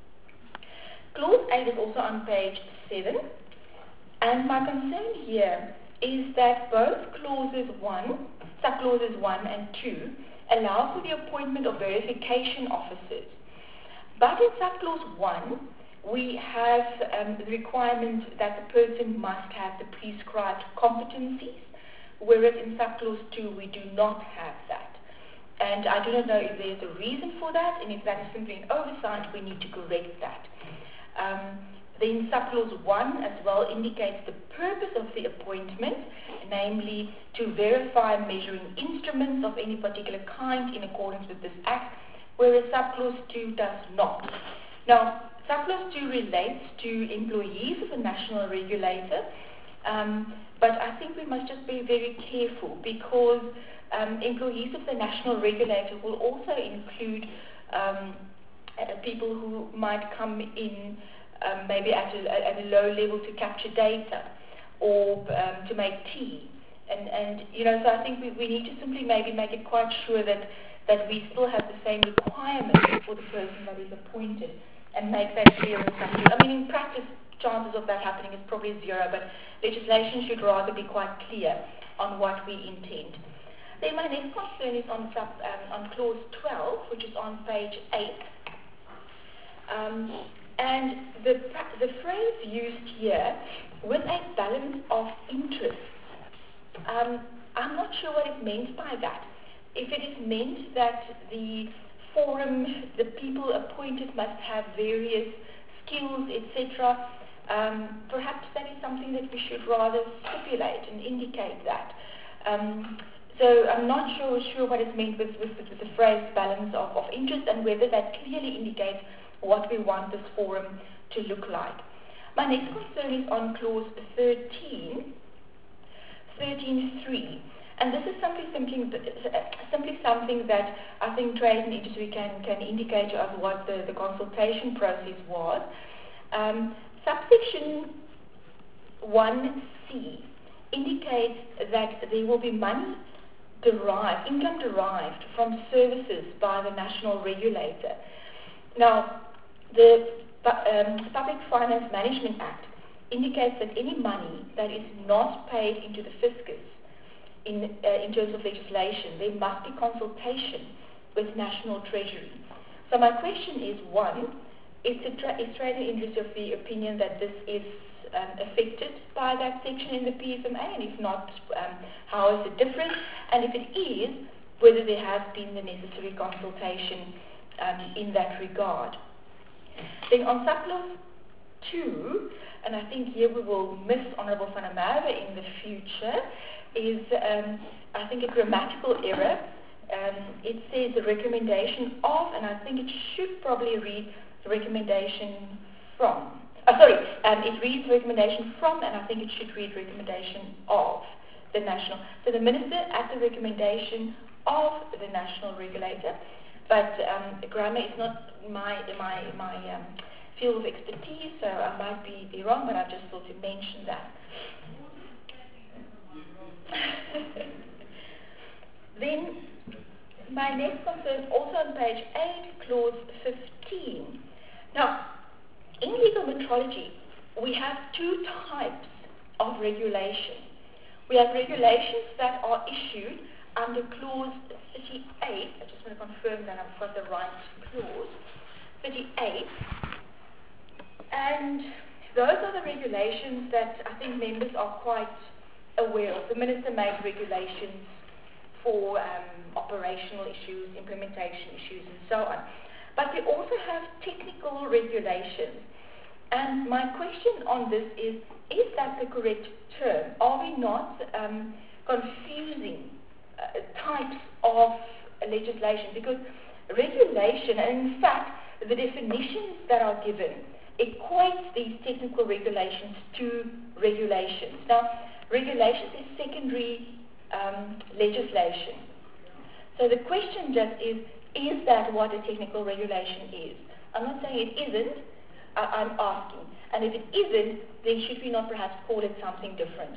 Clause eight is also on page seven, and my concern here is that both clauses one, subclauses one and two, allow for the appointment of verification officers. But in subclause one, we have um, the requirement that the person must have the prescribed competencies, whereas in subclause two, we do not have that. And I do not know if there's a reason for that, and if that is simply an oversight, we need to correct that. Um, Then subclause one as well indicates the purpose of the appointment, namely to verify measuring instruments of any particular kind in accordance with this Act, whereas subclause two does not. Now, subclause two relates to employees of a national regulator, um, but I think we must just be very careful, because um, employees of the national regulator will also include um, uh, people who might come in Um, maybe at a, at a low level to capture data or um, to make tea. And, and, you know, so I think we, we need to simply maybe make it quite sure that, that we still have the same requirements for the person that is appointed, and make that clear in some. I mean, in practice, chances of that happening is probably zero, but legislation should rather be quite clear on what we intend. Then my next concern is on, sub, um, on clause twelve, which is on page eight. Um, And the, the phrase used here, with a balance of interests, um, I'm not sure what is meant by that. If it is meant that the forum, the people appointed must have various skills, et cetera, um, perhaps that is something that we should rather stipulate and indicate that. Um, so I'm not sure, sure what is meant with, with, with the phrase balance of, of interest, and whether that clearly indicates what we want this forum to look like. My next concern is on clause thirteen, thirteen three, and this is simply, simply, simply something that I think Trade and Industry can, can indicate to us what the, the consultation process was. Um, subsection one C indicates that there will be money derived, income derived from services by the national regulator. Now, the um, Public Finance Management Act indicates that any money that is not paid into the fiscus in, uh, in terms of legislation, there must be consultation with National Treasury. So my question is, one, is the tra- is Trade and Industry of the opinion that this is um, affected by that section in the P F M A, and if not, um, how is it different? And if it is, whether there has been the necessary consultation um, in that regard. Then on subclause two, and I think here we will miss Honourable van der Merwe in the future, is um, I think a grammatical error. Um, it says the recommendation of, and I think it should probably read the recommendation from. Oh, sorry, um, it reads recommendation from, and I think it should read recommendation of the national. So the minister at the recommendation of the national regulator. But um, grammar is not my my my um, field of expertise, so I might be, be wrong, but I just thought to mention that. Then my next concern is also on page eight, clause fifteen. Now, in legal metrology, we have two types of regulation. We have regulations that are issued under clause thirty-eight, I just want to confirm that I've got the right clause, thirty-eight, and those are the regulations that I think members are quite aware of. The minister made regulations for um, operational issues, implementation issues, and so on. But we also have technical regulations, and my question on this is, is that the correct term? Are we not um, confusing uh, types of legislation, because regulation, and in fact, the definitions that are given equate these technical regulations to regulations. Now, regulations is secondary um, legislation. So the question just is, is that what a technical regulation is? I'm not saying it isn't, I- I'm asking. And if it isn't, then should we not perhaps call it something different?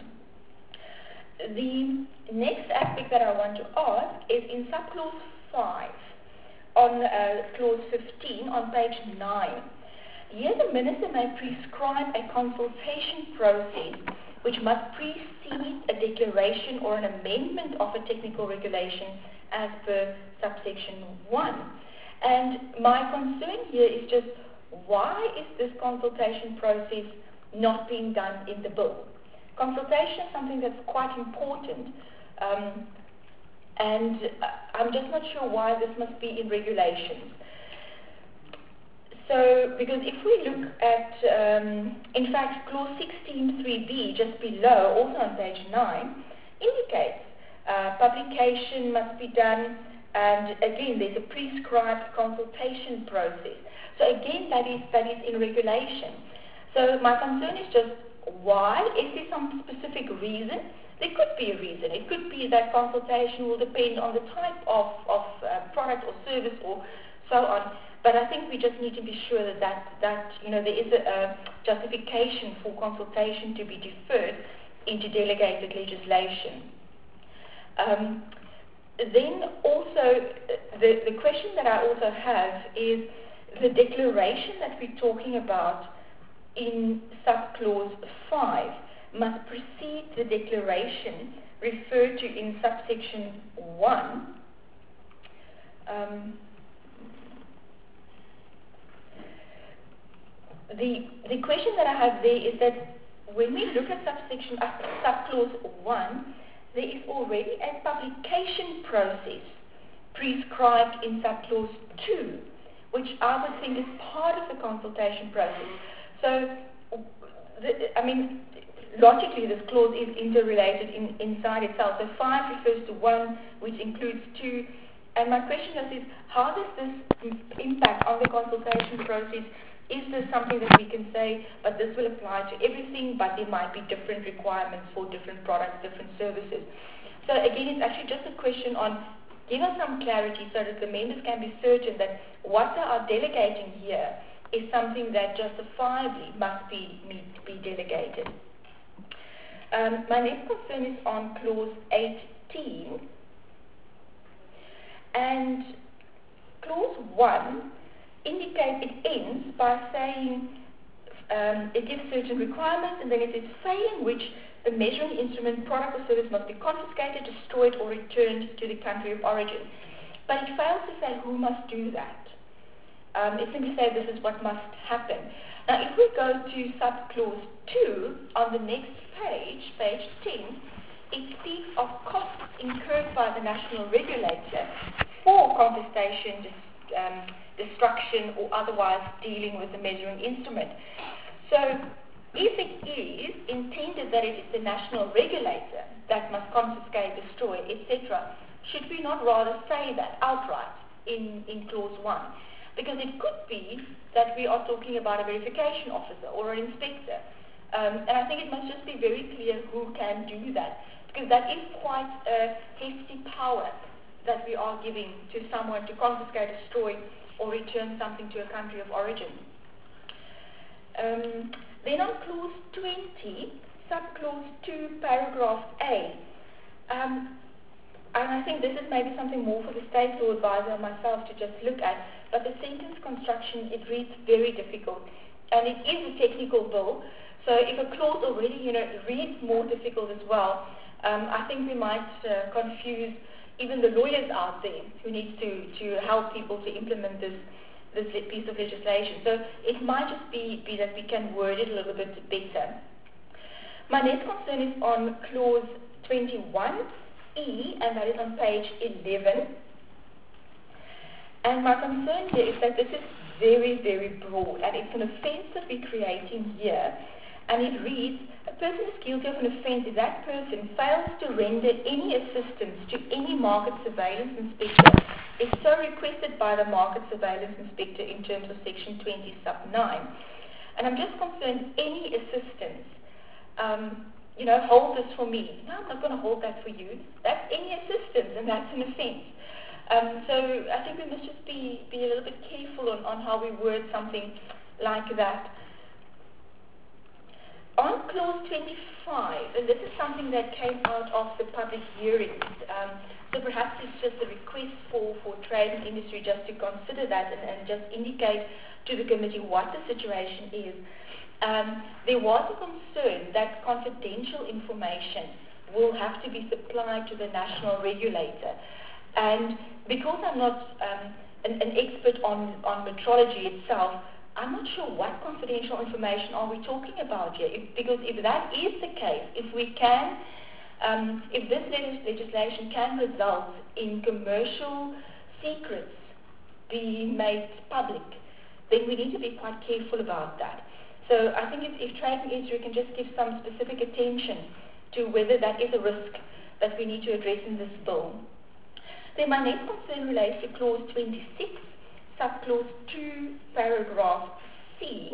The next aspect that I want to ask is in subclause five, on uh, clause fifteen, on page nine. Here the minister may prescribe a consultation process which must precede a declaration or an amendment of a technical regulation as per subsection one. And my concern here is just, why is this consultation process not being done in the bill? Consultation is something that's quite important, um, and I'm just not sure why this must be in regulations. So, because if we look at, um, in fact, clause sixteen three B, just below, also on page nine, indicates uh, publication must be done, and again, there's a prescribed consultation process. So again, that is, that is in regulation. So my concern is just, why? Is there some specific reason? There could be a reason. It could be that consultation will depend on the type of, of uh, product or service or so on. But I think we just need to be sure that, that, that you know, there is a, a justification for consultation to be deferred into delegated legislation. Um, then also, the, the question that I also have is the declaration that we're talking about in subclause five must precede the declaration referred to in subsection one. Um, the, the question that I have there is that when we look at subsection uh, subclause one, there is already a publication process prescribed in subclause two, which I would think is part of the consultation process. So, the, I mean, logically this clause is interrelated in, inside itself. So five refers to one, which includes two. And my question is, is how does this impact on the consultation process? Is this something that we can say, but this will apply to everything, but there might be different requirements for different products, different services? So again, it's actually just a question on, give us some clarity so that the members can be certain that what they are delegating here is something that justifiably must be, be delegated. Um, my next concern is on clause eighteen. And clause one indicates, it ends by saying, um, it gives certain requirements, and then it says, failing which the measuring instrument, product or service must be confiscated, destroyed, or returned to the country of origin. But it fails to say who must do that. Um, it simply says this is what must happen. Now, if we go to subclause two, on the next page, page ten, it speaks of costs incurred by the national regulator for confiscation, dis, um, destruction, or otherwise dealing with the measuring instrument. So, if it is intended that it is the national regulator that must confiscate, destroy, et cetera, should we not rather say that outright in, in clause one? Because it could be that we are talking about a verification officer or an inspector. Um, and I think it must just be very clear who can do that, because that is quite a hefty power that we are giving to someone to confiscate, destroy, or return something to a country of origin. Um, then on clause twenty, subclause two, paragraph A, um, and I think this is maybe something more for the state law advisor and myself to just look at, but the sentence construction, it reads very difficult. And it is a technical bill, so if a clause already, you know, reads more difficult as well, um, I think we might uh, confuse even the lawyers out there who need to, to help people to implement this, this piece of legislation. So it might just be, be that we can word it a little bit better. My next concern is on clause twenty-one E, and that is on page eleven. And my concern here is that this is very, very broad, and it's an offence that we're creating here. And it reads, a person is guilty of an offence if that person fails to render any assistance to any market surveillance inspector if so requested by the market surveillance inspector in terms of section twenty sub nine. And I'm just concerned, any assistance, um, you know, hold this for me. No, I'm not going to hold that for you. That's any assistance, and that's an offence. Um, so I think we must just be, be a little bit careful on, on how we word something like that. On clause twenty-five, and this is something that came out of the public hearings, um, so perhaps it's just a request for, for trade and industry just to consider that and, and just indicate to the committee what the situation is. Um, there was a concern that confidential information will have to be supplied to the national regulator. And because I'm not um, an, an expert on, on metrology itself, I'm not sure what confidential information are we talking about here. If, because if that is the case, if we can, um, if this legis- legislation can result in commercial secrets being made public, then we need to be quite careful about that. So I think if, if Trade and Industry can just give some specific attention to whether that is a risk that we need to address in this bill. Then my next concern relates to clause twenty-six, subclause two, paragraph C.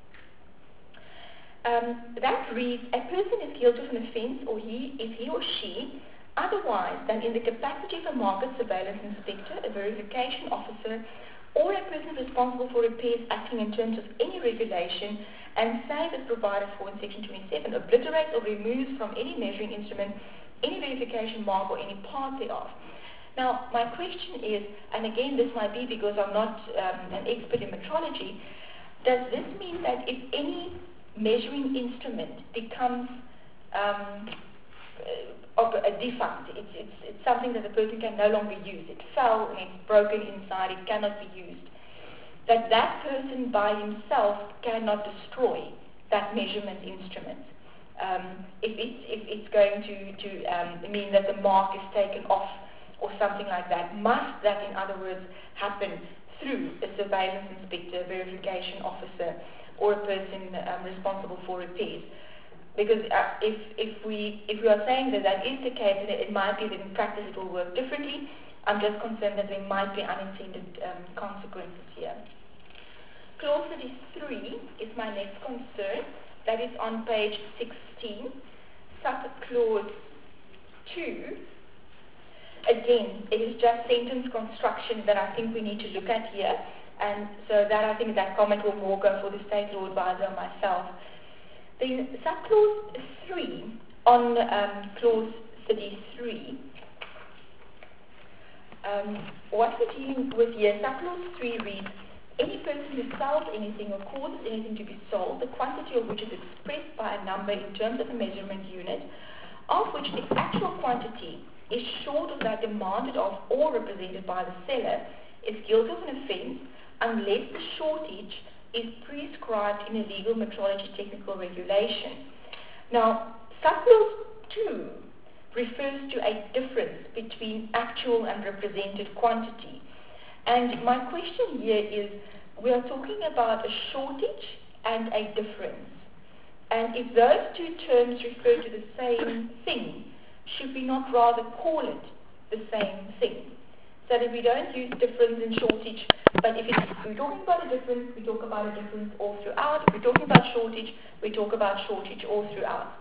Um, that reads, a person is guilty of an offence or he, if he or she, otherwise than in the capacity of a market surveillance inspector, a verification officer, or a person responsible for repairs acting in terms of any regulation, and save as provided for in section twenty-seven, obliterates or removes from any measuring instrument any verification mark or any part thereof. Now, my question is, and again this might be because I'm not um, an expert in metrology, does this mean that if any measuring instrument becomes um, uh, a defunct, it's, it's, it's something that the person can no longer use, it fell and it's broken inside, it cannot be used, that that person by himself cannot destroy that measurement instrument. Um, if, it's, if it's going to, to um, mean that the mark is taken off or something like that, must that, in other words, happen through a surveillance inspector, verification officer, or a person um, responsible for repairs? Because uh, if, if, we, if we are saying that that is the case, then it might be that in practice it will work differently. I'm just concerned that there might be unintended um, consequences here. Clause thirty-three is my next concern. That is on page sixteen, subclause two. Again, it is just sentence construction that I think we need to look at here, and so that I think that comment will more go for the State Law Advisor and myself. Then subclause three on um, clause thirty-three. Um, what we're dealing with here, subclause three reads, any person who sells anything or causes anything to be sold, the quantity of which is expressed by a number in terms of a measurement unit, of which the actual quantity is short of that demanded of or represented by the seller, is guilty of an offence unless the shortage is prescribed in a legal metrology technical regulation. Now, subclause two refers to a difference between actual and represented quantity. And my question here is, we are talking about a shortage and a difference. And if those two terms refer to the same thing, should we not rather call it the same thing? So that we don't use difference and shortage, but if, it's, if we're talking about a difference, we talk about a difference all throughout. If we're talking about shortage, we talk about shortage all throughout.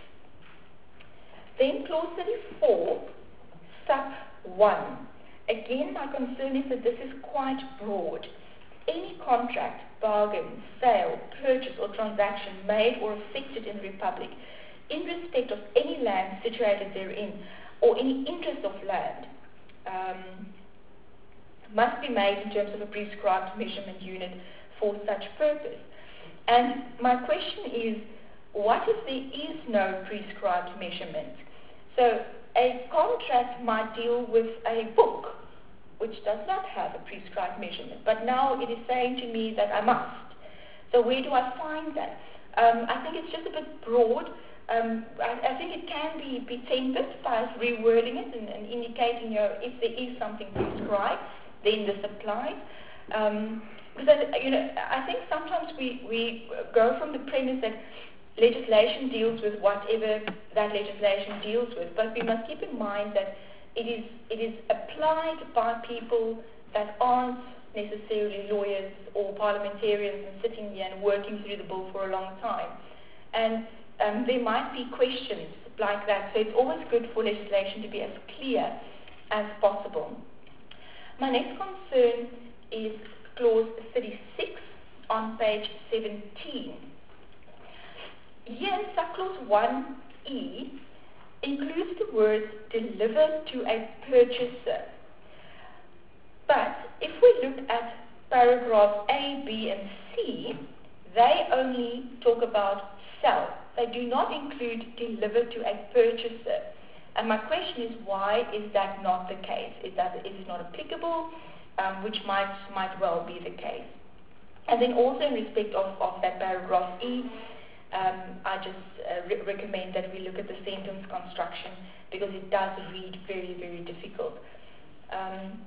Then clause thirty-four, sub one. Again, my concern is that this is quite broad. Any contract, bargain, sale, purchase or transaction made or effected in the Republic in respect of any land situated therein or any interest of land um, must be made in terms of a prescribed measurement unit for such purpose. And my question is, what if there is no prescribed measurement? So a contract might deal with a book, which does not have a prescribed measurement, but now it is saying to me that I must. So where do I find that? Um, I think it's just a bit broad. Um, I, I think it can be, be tempered by rewording it and, and indicating, you know, if there is something prescribed, then this applies. Um, because, I, you know, I think sometimes we, we go from the premise that legislation deals with whatever that legislation deals with, but we must keep in mind that it is, it is applied by people that aren't necessarily lawyers or parliamentarians and sitting here and working through the bill for a long time. And um, there might be questions like that, so it's always good for legislation to be as clear as possible. My next concern is clause thirty-six on page seventeen. Here, subclause one E includes the words deliver to a purchaser. But if we look at paragraphs A, B, and C, they only talk about sell. They do not include deliver to a purchaser. And my question is, why is that not the case? Is that is it not applicable? Um, which might might well be the case. And then also in respect of, of that paragraph E, um, I just uh, re- recommend that we look at the sentence construction because it does read very, very difficult. Um,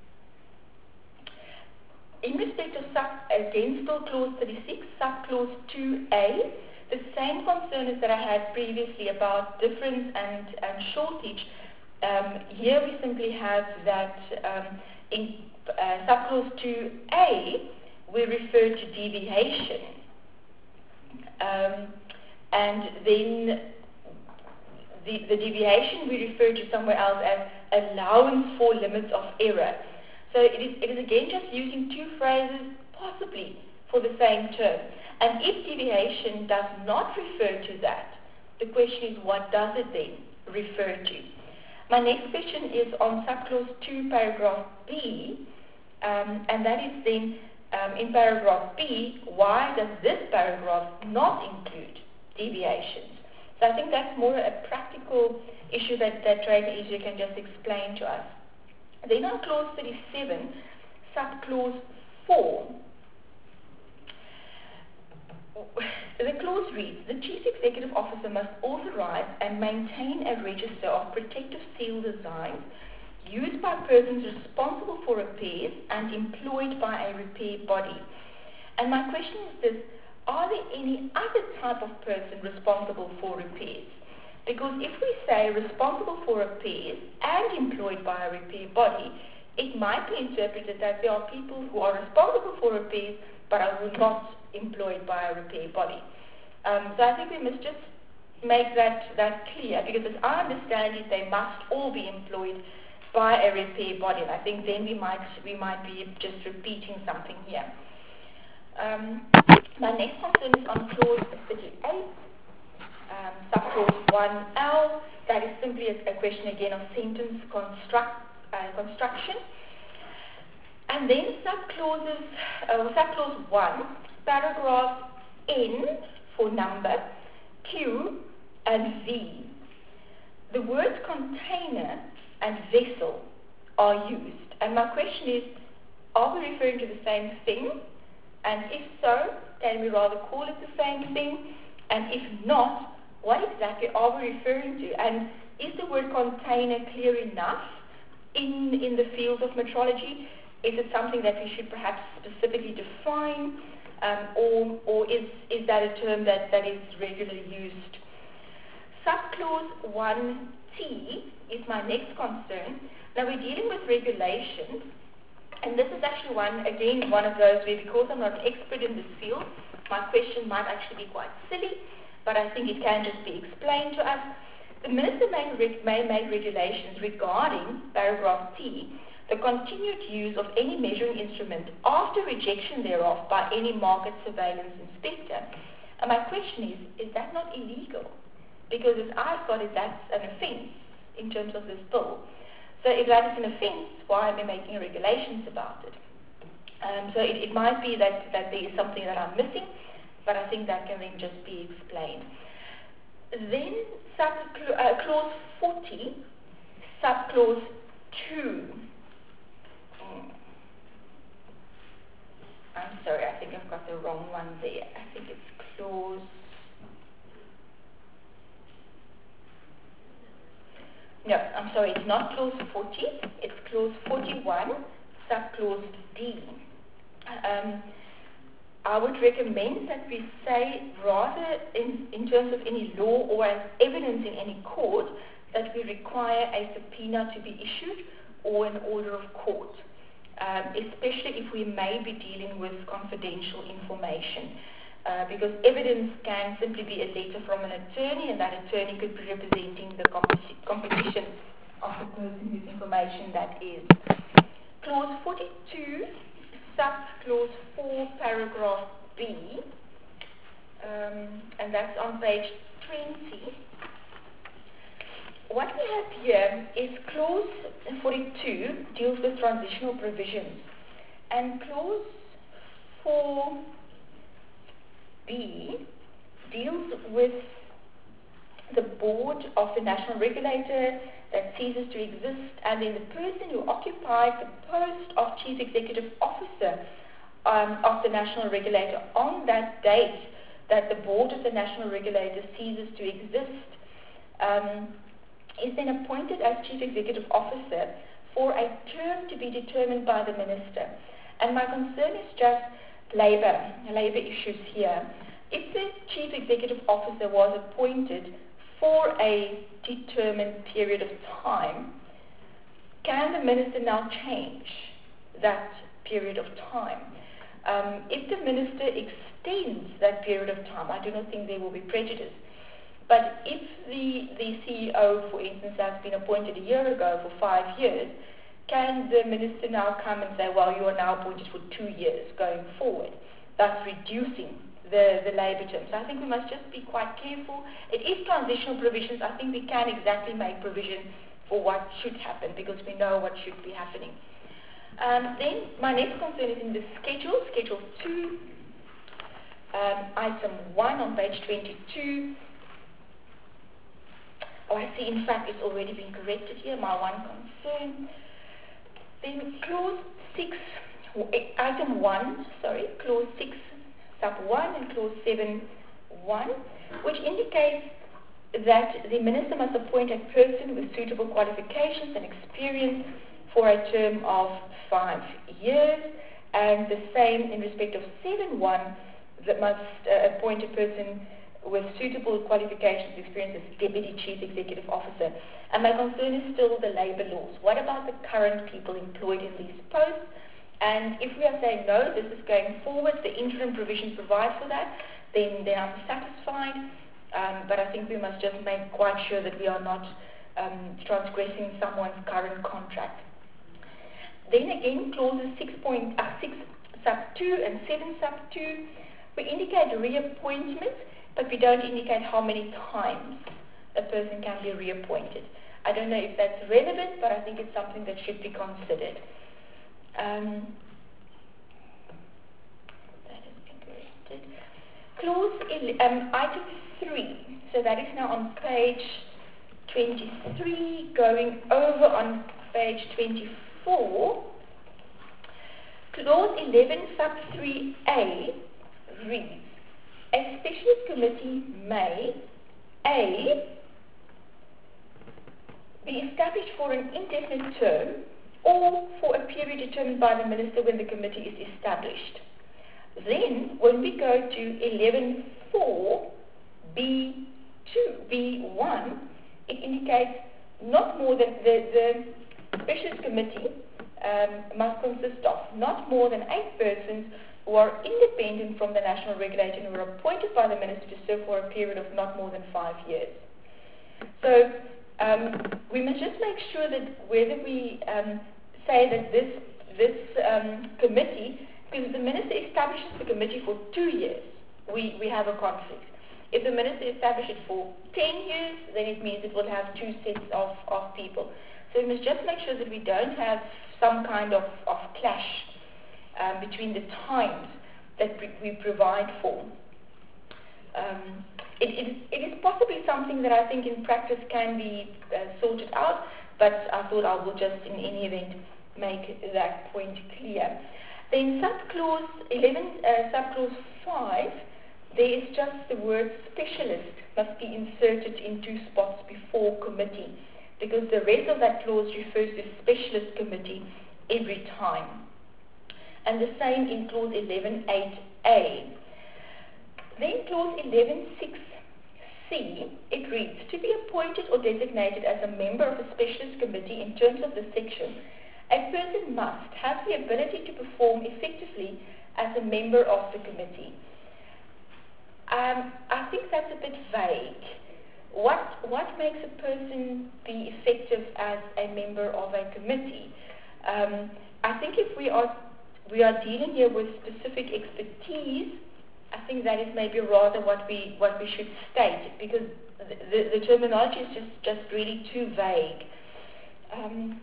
in respect of sub, again still clause thirty-six, subclause two A, the same concerns that I had previously about difference and, and shortage, um, here we simply have that um, in uh, subclause two A, we refer to deviation. Um, and then the, the deviation we refer to somewhere else as allowance for limits of error. So it is, it is again just using two phrases, possibly for the same term. And if deviation does not refer to that, the question is, what does it then refer to? My next question is on subclause two, paragraph B, um, and that is then, um, in paragraph B, why does this paragraph not include deviations? So I think that's more a practical issue that, that Trader Asia can just explain to us. Then on clause thirty-seven, subclause four, the clause reads, the Chief Executive Officer must authorize and maintain a register of protective seal designs used by persons responsible for repairs and employed by a repair body. And my question is this, are there any other type of person responsible for repairs? Because if we say responsible for repairs and employed by a repair body, it might be interpreted that there are people who are responsible for repairs but are not employed by a repair body. Um, so I think we must just make that, that clear, because as I understand it, they must all be employed by a repair body. And I think then we might, we might be just repeating something here. Um, my next concern is on clause thirty-eight, um, subclause one L. That is simply a, a question again of sentence construct, uh, construction. And then subclauses, uh, subclause one, paragraph N for number, Q, and V. The words container and vessel are used. And my question is, are we referring to the same thing? And if so, can we rather call it the same thing? And if not, what exactly are we referring to? And is the word container clear enough in, in the field of metrology? Is it something that we should perhaps specifically define? Um, or or is, is that a term that, that is regularly used? Subclause one T is my next concern. Now we're dealing with regulations, and this is actually one, again, one of those where, because I'm not an expert in this field, my question might actually be quite silly, but I think it can just be explained to us. The Minister may, reg- may make regulations regarding paragraph T, the continued use of any measuring instrument after rejection thereof by any market surveillance inspector. And my question is, is that not illegal? Because as I've got it, that's an offence in terms of this bill. So if that is an offence, why am I making regulations about it? Um, so it, it might be that, that there is something that I'm missing, but I think that can then just be explained. Then sub, uh, clause forty, subclause two. I'm sorry, I think I've got the wrong one there. I think it's clause... No, I'm sorry, it's not clause forty. It's clause forty-one, subclause D. Um, I, I would recommend that we say, rather in, in terms of any law or as evidence in any court, that we require a subpoena to be issued or an order of court, um, especially if we may be dealing with confidential information. Uh, because evidence can simply be a letter from an attorney, and that attorney could be representing the competi- competition of the person whose information that is. Clause forty-two, sub-clause four, paragraph B, um, and that's on page twenty. What we have here is clause forty-two deals with transitional provisions, and clause four B deals with the board of the national regulator that ceases to exist, and then the person who occupies the post of chief executive officer um, of the national regulator on that date that the board of the national regulator ceases to exist um, is then appointed as chief executive officer for a term to be determined by the minister. And my concern is just Labour, Labour issues here. If the Chief Executive Officer was appointed for a determined period of time, can the Minister now change that period of time? Um, if the Minister extends that period of time, I do not think there will be prejudice. But if the, the C E O, for instance, has been appointed a year ago for five years, can the Minister now come and say, well, you are now appointed for two years going forward, thus reducing the, the labour term? So I think we must just be quite careful. It is transitional provisions. I think we can exactly make provision for what should happen because we know what should be happening. Um, then my next concern is in the schedule, Schedule two, um, Item one on page twenty-two. Oh, I see, in fact, it's already been corrected here, my one concern. Then clause six, item one, sorry, clause six, sub one and clause seven, one, which indicates that the minister must appoint a person with suitable qualifications and experience for a term of five years, and the same in respect of seven one, that must uh, appoint a person with suitable qualifications, experience as Deputy Chief Executive Officer. And my concern is still the labour laws. What about the current people employed in these posts? And if we are saying, no, this is going forward, the interim provision provides for that, then, then I'm satisfied. Um, but I think we must just make quite sure that we are not um, transgressing someone's current contract. Then again, clauses six, point, uh, six sub two and seven sub two, we indicate reappointment, but we don't indicate how many times a person can be reappointed. I don't know if that's relevant, but I think it's something that should be considered. Um, that has been corrected. Clause ele- um, item three, so that is now on page twenty-three, going over on page twenty-four. Clause eleven sub three A reads, a specialist committee may, A, be established for an indefinite term or for a period determined by the minister when the committee is established. Then, when we go to eleven four B two, B one, it indicates not more than the, the specialist committee um, must consist of not more than eight persons who are independent from the national regulator and who are appointed by the minister to serve for a period of not more than five years. So um, we must just make sure that whether we um, say that this, this um, committee, because the minister establishes the committee for two years, we, we have a conflict. If the minister establishes it for ten years, then it means it will have two sets of, of people. So we must just make sure that we don't have some kind of, of clash um, between the times that we, we provide for. Um, it, it, it is possibly something that I think in practice can be uh, sorted out, but I thought I will just in any event make that point clear. Then subclause eleven, uh, subclause five, there is just the word specialist must be inserted in two spots before committee, because the rest of that clause refers to specialist committee every time. And the same in clause eleven eight A. Then clause eleven six C, it reads, to be appointed or designated as a member of a specialist committee in terms of the section, a person must have the ability to perform effectively as a member of the committee. Um, I think that's a bit vague. What, what makes a person be effective as a member of a committee? Um, I think if we are, we are dealing here with specific expertise, I think that is maybe rather what we what we should state, because the, the, the terminology is just, just really too vague. Um,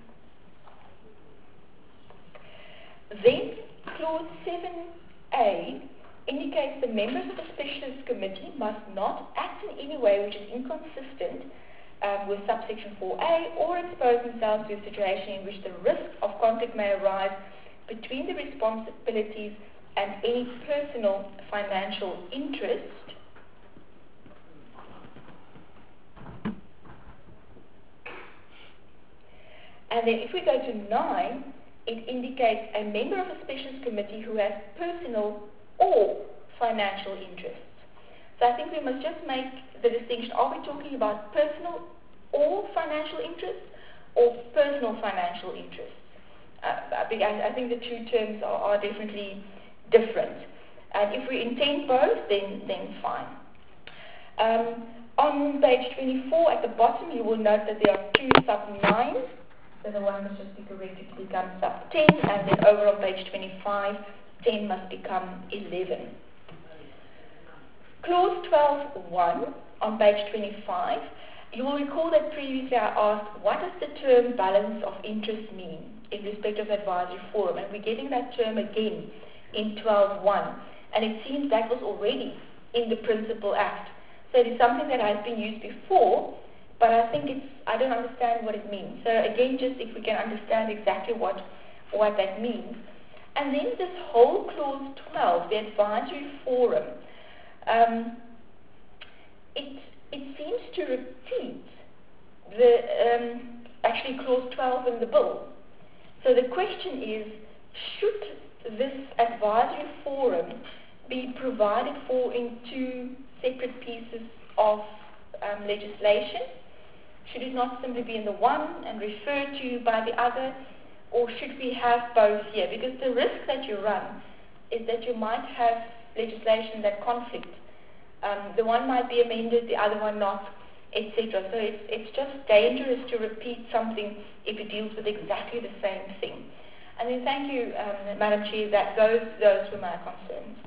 then clause seven A indicates the members of the specialist committee must not act in any way which is inconsistent um, with subsection four A or expose themselves to a situation in which the risk of conflict may arise between the responsibilities and any personal financial interest. And then if we go to nine, it indicates a member of a specialist committee who has personal or financial interests. So I think we must just make the distinction. Are we talking about personal or financial interests or personal financial interests? Uh, I, I think the two terms are, are definitely different. And if we intend both, then, then fine. Um, on page twenty-four, at the bottom, you will note that there are two sub nines. So the one must just be corrected to become sub ten, and then over on page twenty-five, ten must become eleven. Clause twelve point one on page twenty-five, you will recall that previously I asked, what does the term balance of interest mean in respect of advisory forum? And we're getting that term again in twelve point one, and it seems that was already in the Principal Act. So it is something that has been used before, but I think it's, I don't understand what it means. So again, just if we can understand exactly what, what that means. And then this whole clause twelve, the advisory forum, um, it, it seems to repeat the, um, actually clause twelve in the bill. So the question is, should this advisory forum be provided for in two separate pieces of um, legislation? Should it not simply be in the one and referred to by the other? Or should we have both here? Because the risk that you run is that you might have legislation that conflict. Um, the one might be amended, the other one not, et cetera. So it's, it's just dangerous to repeat something if it deals with exactly the same thing. And then thank you, um, Madam Chair, that those, those were my concerns.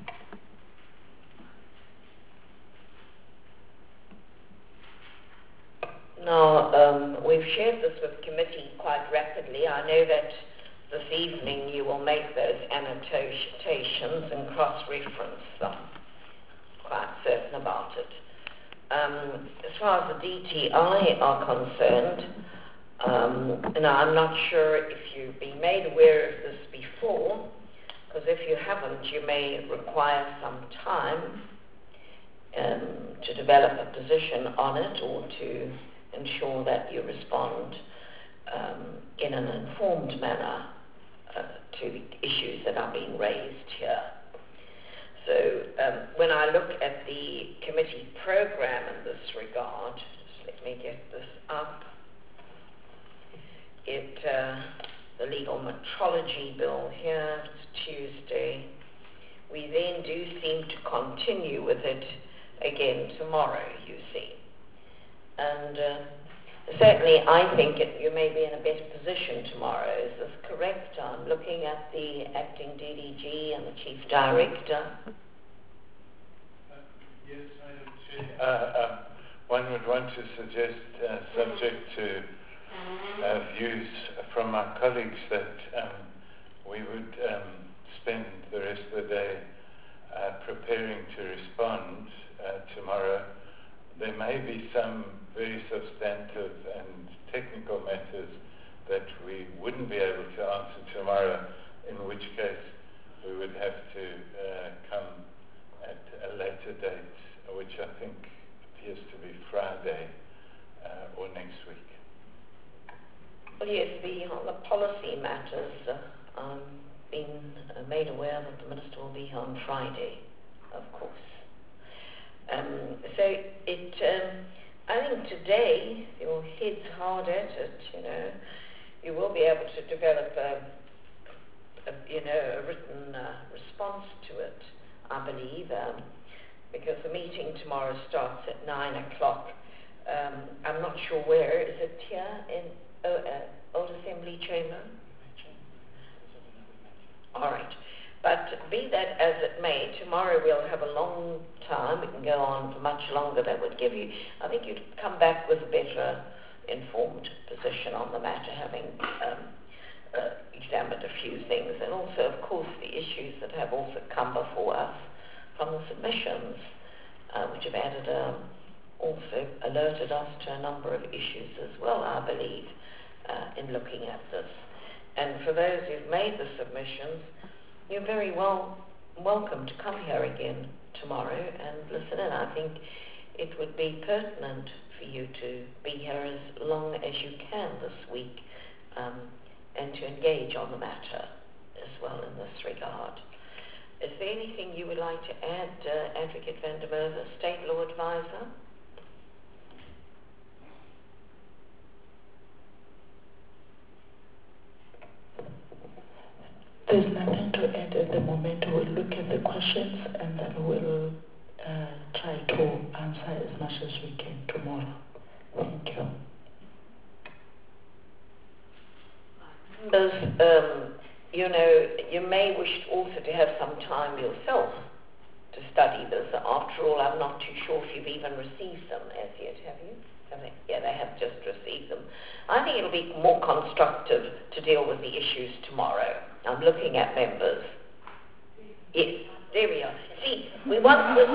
Now, um, we've shared this with committee quite rapidly. I know that this evening you will make those annotations and cross-reference them. Quite certain about it. Um, as far as the D T I are concerned, um, now I'm not sure if you've been made aware of this before, because if you haven't, you may require some time um, to develop a position on it or to ensure that you respond um, in an informed manner uh, to the issues that are being raised here. So um, when I look at the committee program in this regard, just let me get this up. It, uh, the legal metrology bill here, it's Tuesday. We then do seem to continue with it again tomorrow, you see. And uh, certainly I think it, you may be in a better position tomorrow. Is this correct? I'm looking at the acting D D G and the Chief Director. Uh, yes, Madam Chair. Uh, um, one would want to suggest, uh, subject to uh, views from our colleagues, that um, we would um, spend the rest of the day uh, preparing to respond uh, tomorrow. There may be some very substantive and technical matters that we wouldn't be able to answer tomorrow, in which case we would have to uh, come at a later date, which I think appears to be Friday uh, or next week. Well, yes, the, on the policy matters, uh, um, been uh, made aware that the Minister will be here on Friday, of course. Um, so it, um, I think today, if your head's hard at it, you know, you will be able to develop a, a you know, a written uh, response to it, I believe, um, because the meeting tomorrow starts at nine o'clock. Um, I'm not sure where. Is it here in oh, uh, Old Assembly Chamber? All right. But be that as it may, tomorrow we'll have a long time. It can go on for much longer. That would give you, I think you'd come back with a better informed position on the matter, having um, uh, examined a few things. And also, of course, the issues that have also come before us from the submissions, uh, which have added, um, also alerted us to a number of issues as well, I believe, uh, in looking at this. And for those who've made the submissions, you're very well welcome to come here again tomorrow and listen in. I think it would be pertinent for you to be here as long as you can this week um, and to engage on the matter as well in this regard. Is there anything you would like to add, uh, Advocate van der Merwe, State Law Advisor? There's nothing to add at the moment. We'll look at the questions and then we'll uh, try to answer as much as we can tomorrow. Thank you. Members, um, you know, you may wish also to have some time yourself to study this. After all, I'm not too sure if you've even received them as yet, have you? Have they? Yeah, they have just received them. I think it'll be more constructive to deal with the issues tomorrow. I'm looking at members. Yes, there we are. See, we want this.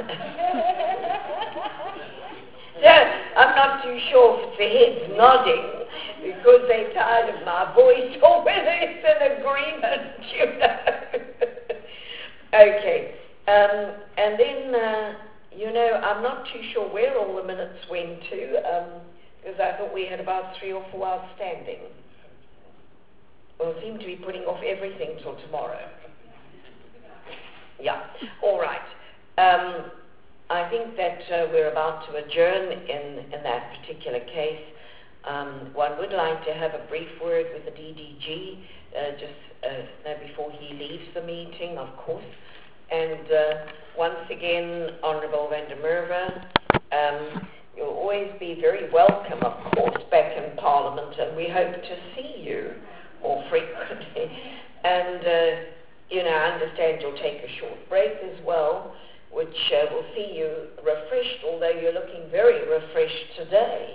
So, I'm not too sure if the head's nodding because they're tired of my voice or whether it's an agreement, you know. Okay. Um, and then, uh, you know, I'm not too sure where all the minutes went to um, because I thought we had about three or four outstanding. We'll seem to be putting off everything till tomorrow. Yeah, all right. Um, I think that uh, we're about to adjourn in, in that particular case. Um, one would like to have a brief word with the D D G uh, just uh, before he leaves the meeting, of course. And uh, once again, Honourable van der Merwe, um, you'll always be very welcome, of course, back in Parliament, and we hope to see you more frequently. And, uh, you know, I understand you'll take a short break as well, which uh, will see you refreshed, although you're looking very refreshed today.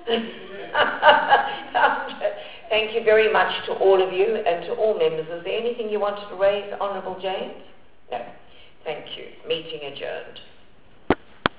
Thank you very much to all of you and to all members. Is there anything you wanted to raise, Honourable James? No. Thank you. Meeting adjourned.